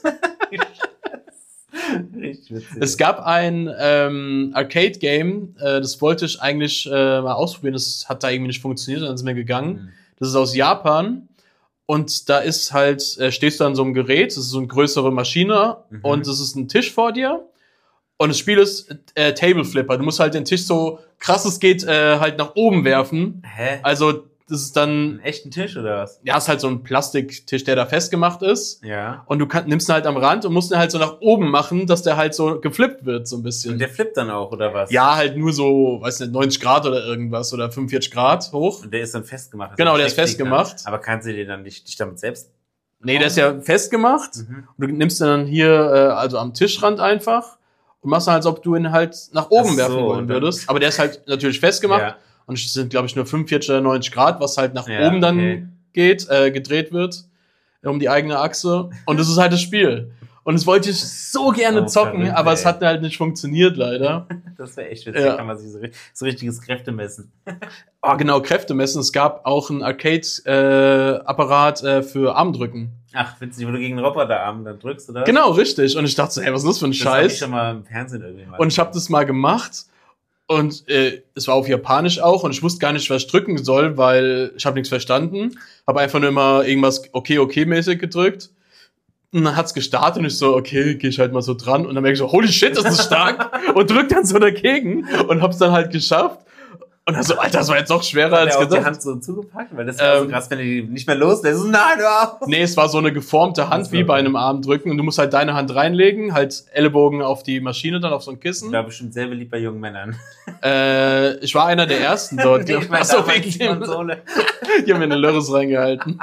Richtig witzig. Es gab ein Arcade-Game, das wollte ich eigentlich mal ausprobieren, das hat da irgendwie nicht funktioniert, dann ist mir gegangen. Das ist aus Japan. Und da ist halt, stehst du an so einem Gerät, das ist so eine größere Maschine und es ist ein Tisch vor dir. Und das Spiel ist Table Flipper. Du musst halt den Tisch so krass es geht halt nach oben werfen. Hä? Also das ist dann... Ein echten Tisch oder was? Ja, ist halt so ein Plastiktisch, der da festgemacht ist. Ja. Und du nimmst ihn halt am Rand und musst ihn halt so nach oben machen, dass der halt so geflippt wird, so ein bisschen. Und der flippt dann auch, oder was? Ja, halt nur so, weiß nicht, 90 Grad oder irgendwas oder 45 Grad hoch. Und der ist dann festgemacht. Genau, der ist festgemacht. Aber kannst du dir dann nicht dich damit selbst... Nee, der ist ja festgemacht. Und du nimmst ihn dann hier, also am Tischrand einfach und machst dann, als ob du ihn halt nach oben werfen wollen würdest. Aber der ist halt natürlich festgemacht. Ja. Und es sind, glaube ich, nur 45 oder 90 Grad, was halt nach oben dann geht, gedreht wird, um die eigene Achse. Und das ist halt das Spiel. Und das wollte ich so gerne zocken, verrückt, aber es hat halt nicht funktioniert, leider. Das wäre echt witzig, kann man sich so richtiges Kräfte messen. Oh, genau, Kräfte messen. Es gab auch ein Arcade-Apparat für Armdrücken. Ach, witzig, wo du gegen den Roboterarm dann drückst, oder? Genau, richtig. Und ich dachte so, hey, was ist das für ein Scheiß? Das hab ich schon mal im Fernsehen irgendwie mal. Und ich habe das mal gemacht. Und es war auf Japanisch auch und ich wusste gar nicht, was ich drücken soll, weil ich habe nichts verstanden. Habe einfach nur immer irgendwas okay-mäßig gedrückt. Und dann hat's gestartet und ich so, okay, gehe ich halt mal so dran. Und dann merke ich so, holy shit, das ist stark. Und drück dann so dagegen und hab's dann halt geschafft. Und dann so, Alter, das war jetzt doch schwerer als gedacht. Die Hand so zugepackt, weil das ist so krass, wenn die nicht mehr loslässt. So, nein, hör auf. Nee, es war so eine geformte Hand wie bei einem Armdrücken und du musst halt deine Hand reinlegen, halt Ellbogen auf die Maschine, dann auf so ein Kissen. Ich war bestimmt sehr beliebt bei jungen Männern. Ich war einer der ersten dort. Die haben mir eine Lörres reingehalten.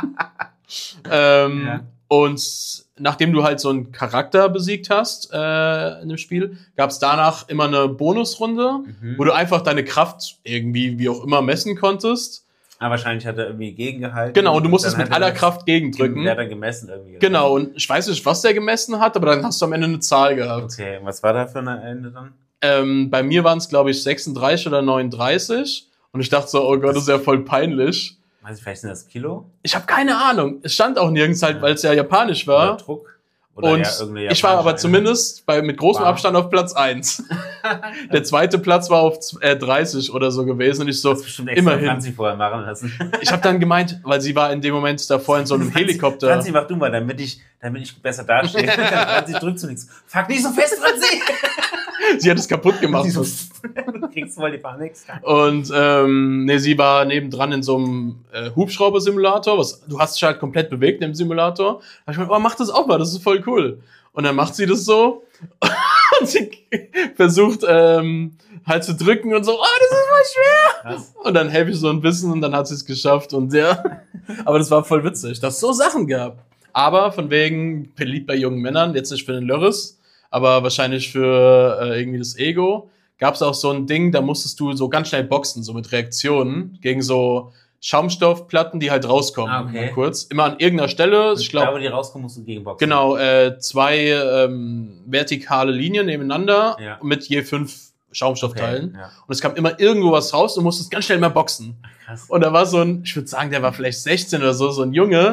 Und nachdem du halt so einen Charakter besiegt hast in dem Spiel, gab es danach immer eine Bonusrunde, wo du einfach deine Kraft irgendwie, wie auch immer, messen konntest. Ah, wahrscheinlich hat er irgendwie gegengehalten. Genau, und du musstest mit aller Kraft gegendrücken. Der hat dann gemessen irgendwie. Genau, und ich weiß nicht, was der gemessen hat, aber dann hast du am Ende eine Zahl gehabt. Okay, und was war da für ein Ende dann? Bei mir waren es, glaube ich, 36 oder 39. Und ich dachte so, oh Gott, das ist ja voll peinlich. Weiß ich, vielleicht sind das Kilo? Ich habe keine Ahnung. Es stand auch nirgends halt, weil es ja japanisch war. Oder Druck. Oder und ich war aber zumindest mit großem Abstand auf Platz 1. Der zweite Platz war auf 30 oder so gewesen. Und ich so, immerhin. Franzi vorher machen lassen. Ich habe dann gemeint, weil sie war in dem Moment davor in so einem Helikopter. Franzi, mach du mal, damit ich besser dastehe. Franzi drückt zu nichts. Fuck, nicht so fest, Franzi! Sie hat es kaputt gemacht. Du kriegst voll die Panik. Und sie war nebendran in so einem Hubschrauber-Simulator. Du hast dich halt komplett bewegt im Simulator. Da hab ich gemeint, oh, mach das auch mal, das ist voll cool. Und dann macht sie das so und sie versucht halt zu drücken und so, oh, das ist voll schwer. Krass. Und dann helfe ich so ein bisschen und dann hat sie es geschafft. Und aber das war voll witzig, dass es so Sachen gab. Aber von wegen beliebt bei jungen Männern, jetzt nicht für den Lörres, aber wahrscheinlich für irgendwie das Ego, gab es auch so ein Ding, da musstest du so ganz schnell boxen, so mit Reaktionen gegen so Schaumstoffplatten, die halt rauskommen. Ah, okay. Mal kurz. Immer an irgendeiner Stelle. Ich glaube, die rauskommen, musst du gegen boxen. Genau, 2 vertikale Linien nebeneinander mit je 5 Schaumstoffteilen. Okay, und es kam immer irgendwo was raus und musstest ganz schnell mal boxen. Ach, krass. Und da war so ein, ich würde sagen, der war vielleicht 16 oder so ein Junge.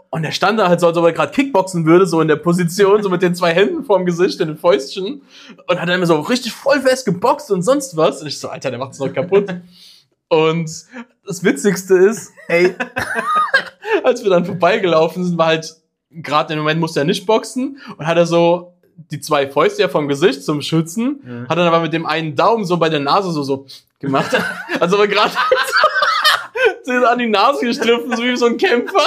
Und der stand da halt so, als ob er gerade Kickboxen würde, so in der Position, so mit den 2 Händen vorm Gesicht in den Fäustchen. Und hat dann immer so richtig voll fest geboxt und sonst was. Und ich so, Alter, der macht's noch kaputt. Und das Witzigste ist, ey, als wir dann vorbeigelaufen sind, war halt, gerade im Moment musste er nicht boxen. Und hat er so die 2 Fäuste ja vom Gesicht zum Schützen, hat dann aber mit dem einen Daumen so bei der Nase so gemacht. Also aber gerade an die Nase gestriffen, so wie so ein Kämpfer.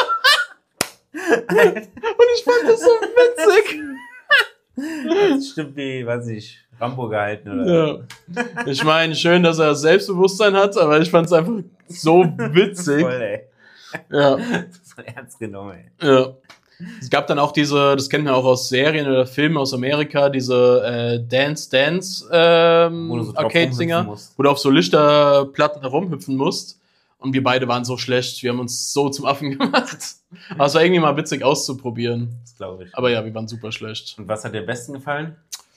Und ich fand das so witzig. Das stimmt wie, weiß ich, Rambo gehalten, oder? Ja. Ich meine, schön, dass er Selbstbewusstsein hat, aber ich fand es einfach so witzig. Voll, ey. Ja. Das ist ernst genommen, ey. Ja. Es gab dann auch das kennt man auch aus Serien oder Filmen aus Amerika, diese Dance so Arcade-Dinger, wo du auf so Lichterplatten herumhüpfen musst. Und wir beide waren so schlecht, wir haben uns so zum Affen gemacht. Aber es war irgendwie mal witzig auszuprobieren. Das glaube ich. Aber ja, wir waren super schlecht. Und was hat dir am besten gefallen?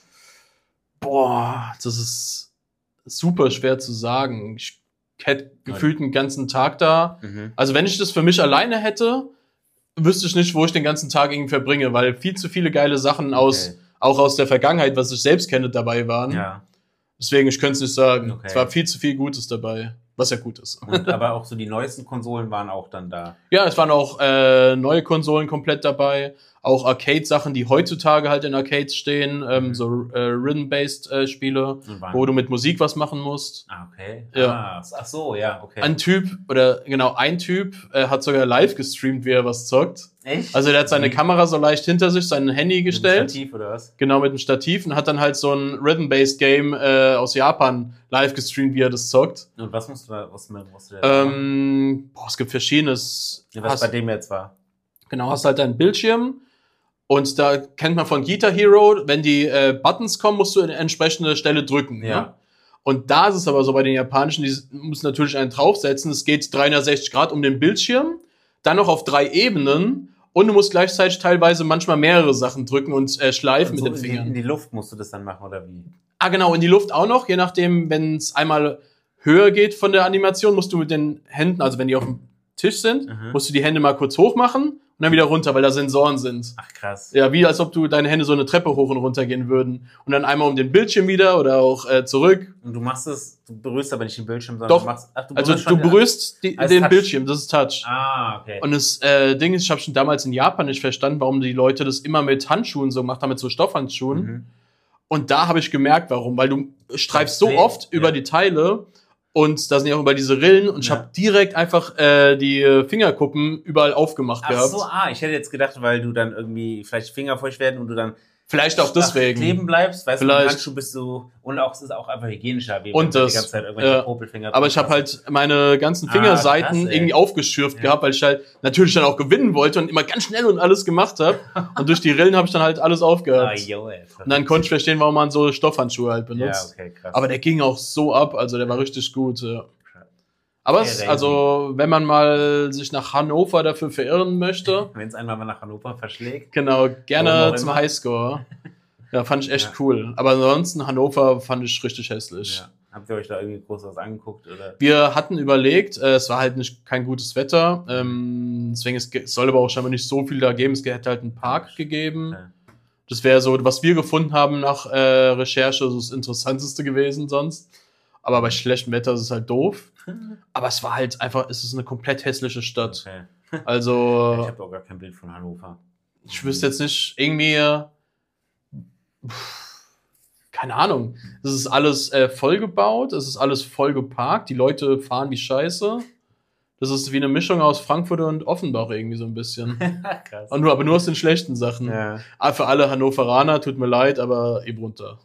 Boah, das ist super schwer zu sagen. Ich hätte gefühlt einen ganzen Tag da. Also wenn ich das für mich alleine hätte, wüsste ich nicht, wo ich den ganzen Tag irgendwie verbringe, weil viel zu viele geile Sachen auch aus der Vergangenheit, was ich selbst kenne, dabei waren. Ja. Deswegen, ich könnte es nicht sagen. Es war viel zu viel Gutes dabei, was ja gut ist. Aber auch so die neuesten Konsolen waren auch dann da. Ja, es waren auch neue Konsolen komplett dabei. Auch Arcade-Sachen, die heutzutage halt in Arcades stehen. So Rhythm-based Spiele, wo du mit Musik was machen musst. Ah, okay. Ja. Ach so, ja, okay. Ein Typ hat sogar live gestreamt, wie er was zockt. Echt? Also der hat seine Kamera so leicht hinter sich, sein Handy gestellt. Mit dem Stativ oder was? Genau, mit dem Stativ und hat dann halt so ein Rhythm-based Game aus Japan live gestreamt, wie er das zockt. Und was musst du da machen? Es gibt verschiedenes. Ja, was bei dem jetzt war. Genau, hast halt deinen Bildschirm und da kennt man von Guitar Hero, wenn die Buttons kommen, musst du in eine entsprechende Stelle drücken. Ja. Ne? Und da ist es aber so bei den japanischen, die müssen natürlich einen draufsetzen. Es geht 360 Grad um den Bildschirm, dann noch auf 3 Ebenen. Und du musst gleichzeitig teilweise manchmal mehrere Sachen drücken und schleifen so mit den Fingern. In die Luft musst du das dann machen, oder wie? Ah, genau, in die Luft auch noch. Je nachdem, wenn es einmal höher geht von der Animation, musst du mit den Händen, also wenn die auf dem Tisch sind, musst du die Hände mal kurz hoch machen und dann wieder runter, weil da Sensoren sind. Ach, krass. Ja, wie als ob du deine Hände so eine Treppe hoch und runter gehen würden. Und dann einmal um den Bildschirm wieder oder auch zurück. Und du machst es, du berührst aber nicht den Bildschirm, sondern Doch, du machst... Ach, du berührst den Bildschirm, das ist Touch. Ah, okay. Und das Ding ist, ich habe schon damals in Japan nicht verstanden, warum die Leute das immer mit Handschuhen so gemacht haben, mit so Stoffhandschuhen. Und da habe ich gemerkt, warum. Weil du streifst so oft über die Teile und da sind ja auch über diese Rillen und ich habe direkt einfach die Fingerkuppen überall aufgemacht gehabt. Ach so, ich hätte jetzt gedacht, weil du dann irgendwie vielleicht fingerfeucht werden und du dann vielleicht auch deswegen kleben bleibst, weißt du, vielleicht. mit Handschuh bist du, und auch, es ist auch einfach hygienischer, wie und wenn das, die ganze Zeit irgendwelche Popelfinger. Aber ich habe halt meine ganzen Fingerseiten irgendwie aufgeschürft gehabt, weil ich halt natürlich dann auch gewinnen wollte und immer ganz schnell und alles gemacht habe. Und durch die Rillen habe ich dann halt alles aufgehabt. Und dann konnte ich verstehen, warum man so Stoffhandschuhe halt benutzt. Ja, okay, krass. Aber der ging auch so ab, also der war richtig gut. Ja. Aber wenn man mal sich nach Hannover dafür verirren möchte. Wenn es einmal mal nach Hannover verschlägt. Genau, gerne zum Highscore. Ja, fand ich echt cool. Aber ansonsten Hannover fand ich richtig hässlich. Ja. Habt ihr euch da irgendwie groß was angeguckt? Oder? Wir hatten überlegt, es war halt kein gutes Wetter. Deswegen es soll aber auch scheinbar nicht so viel da geben. Es hätte halt einen Park gegeben. Okay. Das wäre so, was wir gefunden haben nach Recherche, das Interessanteste gewesen sonst. Aber bei schlechtem Wetter ist es halt doof. Aber es war halt einfach, es ist eine komplett hässliche Stadt. Okay. Also. Ich habe auch gar kein Bild von Hannover. Ich wüsste jetzt nicht, irgendwie. Keine Ahnung. Es ist alles vollgebaut, es ist alles voll geparkt, die Leute fahren wie Scheiße. Das ist wie eine Mischung aus Frankfurt und Offenbach irgendwie so ein bisschen. Krass. Aber nur aus den schlechten Sachen. Ja. Für alle Hannoveraner, tut mir leid, aber eben runter.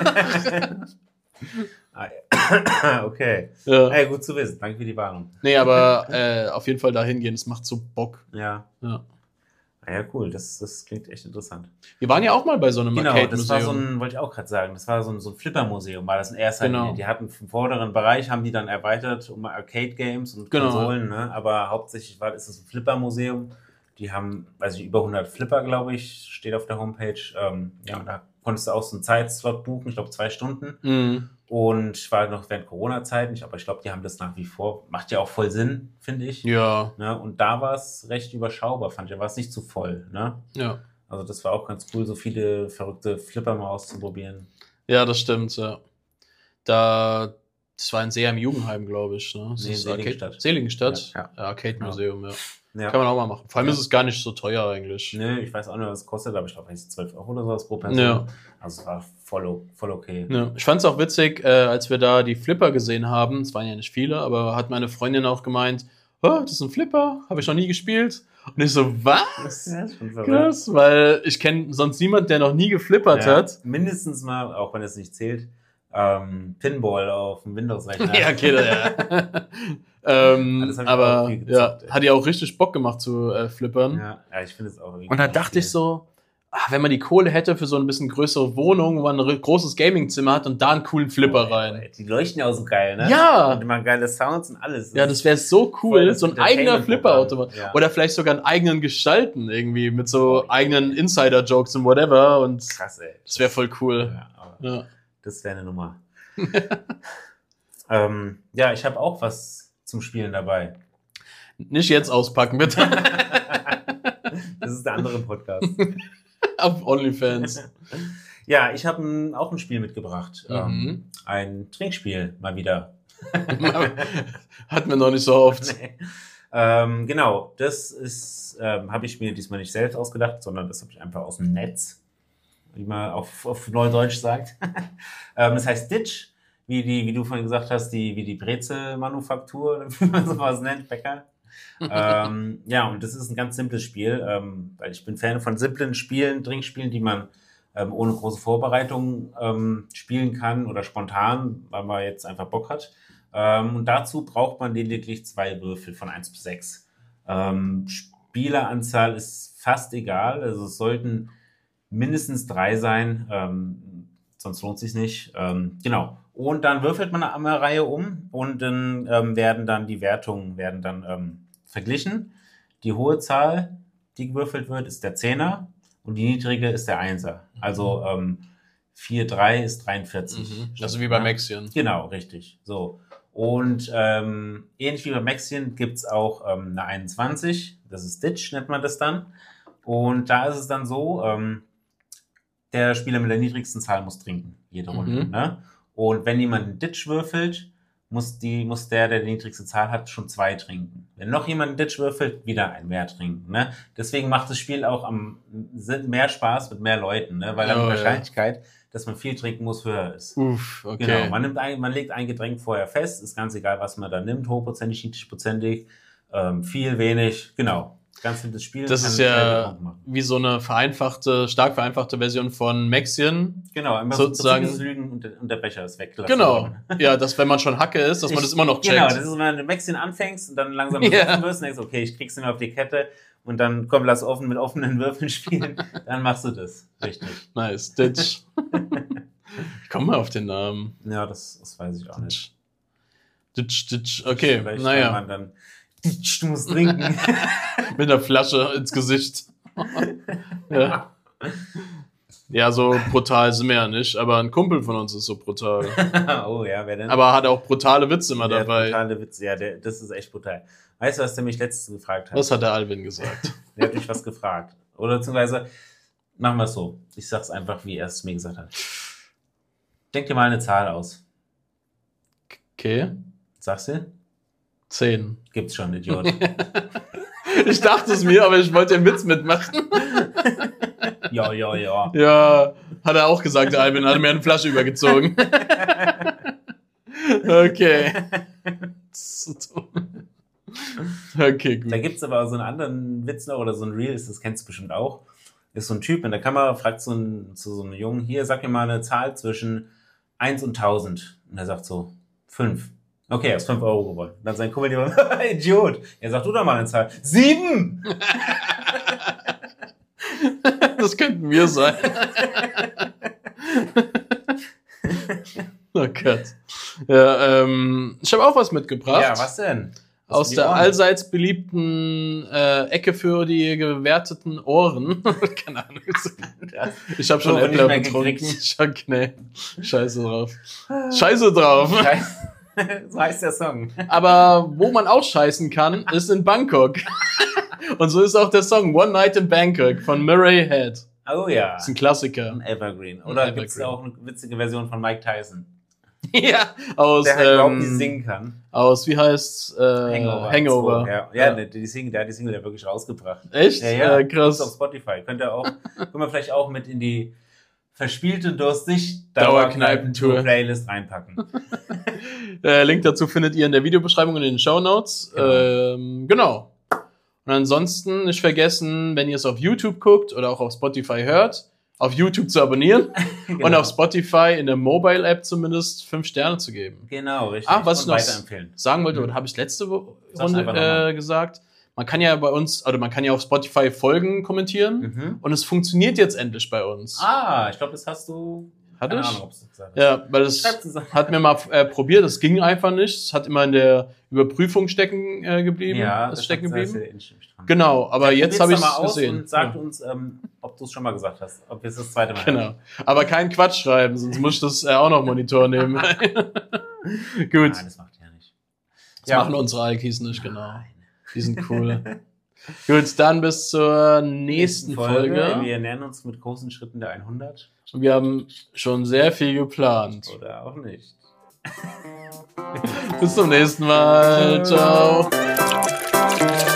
Okay. Ja. Hey, gut zu wissen. Danke für die Warnung. Nee, aber auf jeden Fall da hingehen. Es macht so Bock. Ja. Ja, cool. Das klingt echt interessant. Wir waren ja auch mal bei so einem Arcade-Museum. Genau, das war wollte ich auch gerade sagen, das war so ein Flipper-Museum, war das in erster Linie. Die hatten im vorderen Bereich, haben die dann erweitert um Arcade-Games und Konsolen, ne? Aber hauptsächlich ist es ein Flipper-Museum. Die haben, also über 100 Flipper, glaube ich, steht auf der Homepage. Ja, und da konntest du auch so einen Zeitslot buchen, ich glaube 2 Stunden. Mhm. Und war noch während Corona-Zeiten, aber ich glaube, die haben das nach wie vor. Macht ja auch voll Sinn, finde ich. Ja. Ne? Und da war es recht überschaubar, fand ich. Da war es nicht zu voll. Ne? Ja. Also das war auch ganz cool, so viele verrückte Flipper mal auszuprobieren. Ja, das stimmt, ja. Das war ein See am Jugendheim, glaube ich. Ne? Das ist Seligenstadt. Seligenstadt? Ja. Arcade-Museum, ja. Ja. Kann man auch mal machen. Vor allem ist es gar nicht so teuer eigentlich. Nö, ich weiß auch nicht, was es kostet, aber ich glaube, 12 Euro oder sowas pro Person. Ja. Also es war voll okay. Ja. Ich fand es auch witzig, als wir da die Flipper gesehen haben, es waren ja nicht viele, aber hat meine Freundin auch gemeint, oh, das ist ein Flipper, habe ich noch nie gespielt. Und ich so, was? Ja, ist schon verrückt. Krass, weil ich kenne sonst niemand, der noch nie geflippert hat. Mindestens mal, auch wenn es nicht zählt, Pinball auf dem Windows-Rechner. Ja, okay, ja. Aber ja, hat ja auch richtig Bock gemacht zu flippern. Ja, ich finde es auch irgendwie. Und da dachte ich so, wenn man die Kohle hätte für so ein bisschen größere Wohnung, wo man ein großes Gaming-Zimmer hat und da einen coolen Flipper rein. Die leuchten ja auch so geil, ne? Ja. Und immer geile Sounds und alles. Ja, das wäre so cool. So ein eigener Flipper-Automat. Ja. Oder vielleicht sogar einen eigenen gestalten, irgendwie, mit so eigenen Insider-Jokes und whatever. Und krass, ey. Das wäre voll cool. Ja. Das wäre eine Nummer. Ja, ich habe auch was zum Spielen dabei. Nicht jetzt auspacken, bitte. Das ist der andere Podcast. Auf OnlyFans. Ja, ich habe auch ein Spiel mitgebracht. Ein Trinkspiel, mal wieder. Hatten wir noch nicht so oft. Nee. Genau, das ist, habe ich mir diesmal nicht selbst ausgedacht, sondern das habe ich einfach aus dem Netz, wie man auf Neudeutsch sagt. Das heißt Ditch, wie du vorhin gesagt hast, wie die Brezel-Manufaktur, wie man sowas nennt, Bäcker. Ja, und das ist ein ganz simples Spiel, weil ich bin Fan von simplen Spielen, Trinkspielen, die man ohne große Vorbereitung spielen kann oder spontan, weil man jetzt einfach Bock hat. Und dazu braucht man lediglich 2 Würfel von 1 bis 6. Spieleranzahl ist fast egal, also es sollten mindestens 3 sein, sonst lohnt es sich nicht. Genau. Und dann würfelt man eine Reihe um und dann werden dann die Wertungen verglichen. Die hohe Zahl, die gewürfelt wird, ist der Zehner und die niedrige ist der Einser. Also 4, 3 ist 43. Also wie bei Maxien. Genau, richtig. So. Und ähnlich wie bei Maxien gibt es auch eine 21. Das ist Ditch, nennt man das dann. Und da ist es dann so, der Spieler mit der niedrigsten Zahl muss trinken, jede Runde. Ne? Und wenn jemand einen Ditch würfelt, muss der die niedrigste Zahl hat, schon 2 trinken. Wenn noch jemand einen Ditch würfelt, wieder ein mehr trinken. Ne? Deswegen macht das Spiel auch mehr Spaß mit mehr Leuten, ne? Weil dann die Wahrscheinlichkeit, dass man viel trinken muss, höher ist. Uff, okay. Genau, man legt ein Getränk vorher fest, ist ganz egal, was man da nimmt, hochprozentig, niedrigprozentig, viel, wenig, genau. Ganz simples Spiel. Das ist ja wie so eine stark vereinfachte Version von Maxien. Genau, immer sozusagen so Lügen und der Becher ist weg. Genau. Ja, dass wenn man schon Hacke ist, dass man das immer noch checkt. Genau, das ist, wenn du Maxien anfängst und dann langsam besoffen wirst und denkst, okay, ich krieg's nicht mehr auf die Kette und dann lass offen mit offenen Würfeln spielen, dann machst du das. Richtig. Nice. Ditch. Ich komme mal auf den Namen. Ja, das weiß ich auch nicht. Ditch. Okay, vielleicht naja. Man dann du musst trinken. Mit einer Flasche ins Gesicht. Ja. Ja, so brutal sind wir ja nicht, aber ein Kumpel von uns ist so brutal. Oh ja, wer denn? Aber hat auch brutale Witze immer der dabei. Brutale Witze, ja, das ist echt brutal. Weißt du, was der mich letztens gefragt hat? Was hat der Alvin gesagt? Der hat mich was gefragt. Oder beziehungsweise, machen wir es so. Ich sag's einfach, wie er es mir gesagt hat. Denk dir mal eine Zahl aus. Okay. Sagst du? 10. Gibt's schon, Idiot. Ich dachte es mir, aber ich wollte den Witz mitmachen. Ja. Ja, hat er auch gesagt, der Alvin hat mir eine Flasche übergezogen. Okay. Okay, gut. Da gibt's aber auch so einen anderen Witz noch, oder so ein Reel, das kennst du bestimmt auch. Ist so ein Typ in der Kamera, fragt zu so einem Jungen, hier, sag mir mal eine Zahl zwischen 1 und 1000. Und er sagt so, 5. Okay, er ist 5 Euro gewonnen. Dann sein Kumpel, Idiot. Er sagt, du doch mal eine Zahl. 7! Das könnten wir sein. Oh Gott. Ja, ich habe auch was mitgebracht. Ja, was denn? aus der allseits beliebten Ecke für die gewerteten Ohren. Keine Ahnung. Ich habe schon Äpfel getrunken. Nee. Scheiße drauf. Scheiße drauf. So heißt der Song. Aber wo man auch scheißen kann, ist in Bangkok. Und so ist auch der Song One Night in Bangkok von Murray Head. Oh ja. Das ist ein Klassiker. Ein Evergreen. Oder gibt es auch eine witzige Version von Mike Tyson? Ja, aus... Der halt überhaupt nicht singen kann. Aus, wie heißt's? Hangover. Ja. Der hat die Single ja wirklich rausgebracht. Echt? Ja, krass. Auf Spotify. Können wir vielleicht auch mit in die verspielte durstig Dauerkneipentour Playlist reinpacken. Link dazu findet ihr in der Videobeschreibung und in den Shownotes. Genau. Und ansonsten nicht vergessen, wenn ihr es auf YouTube guckt oder auch auf Spotify hört, auf YouTube zu abonnieren und auf Spotify in der Mobile-App zumindest 5 Sterne zu geben. Genau, richtig. Was ich noch weiterempfehlen. sagen wollte, oder habe ich letzte Runde gesagt, man kann ja bei uns, oder man kann ja auf Spotify Folgen kommentieren und es funktioniert jetzt endlich bei uns. Ich glaube, das hast du... Hatte ich? Ja, weil das hat mir mal probiert, das ging einfach nicht. Es hat immer in der Überprüfung stecken geblieben. Ja, das stecken geblieben. Genau, aber jetzt habe ich es gesehen. Und sag uns, ob du es schon mal gesagt hast, ob wir es das zweite Mal Genau, aber kein Quatsch schreiben, sonst muss ich das auch noch Monitor nehmen. Gut. Nein, das macht ja nicht. Das machen unsere Alkis nicht, genau. Die sind cool. Gut, dann bis zur nächsten Folge. Wir nähern uns mit großen Schritten der 100. Und wir haben schon sehr viel geplant. Oder auch nicht. Bis zum nächsten Mal. Ciao.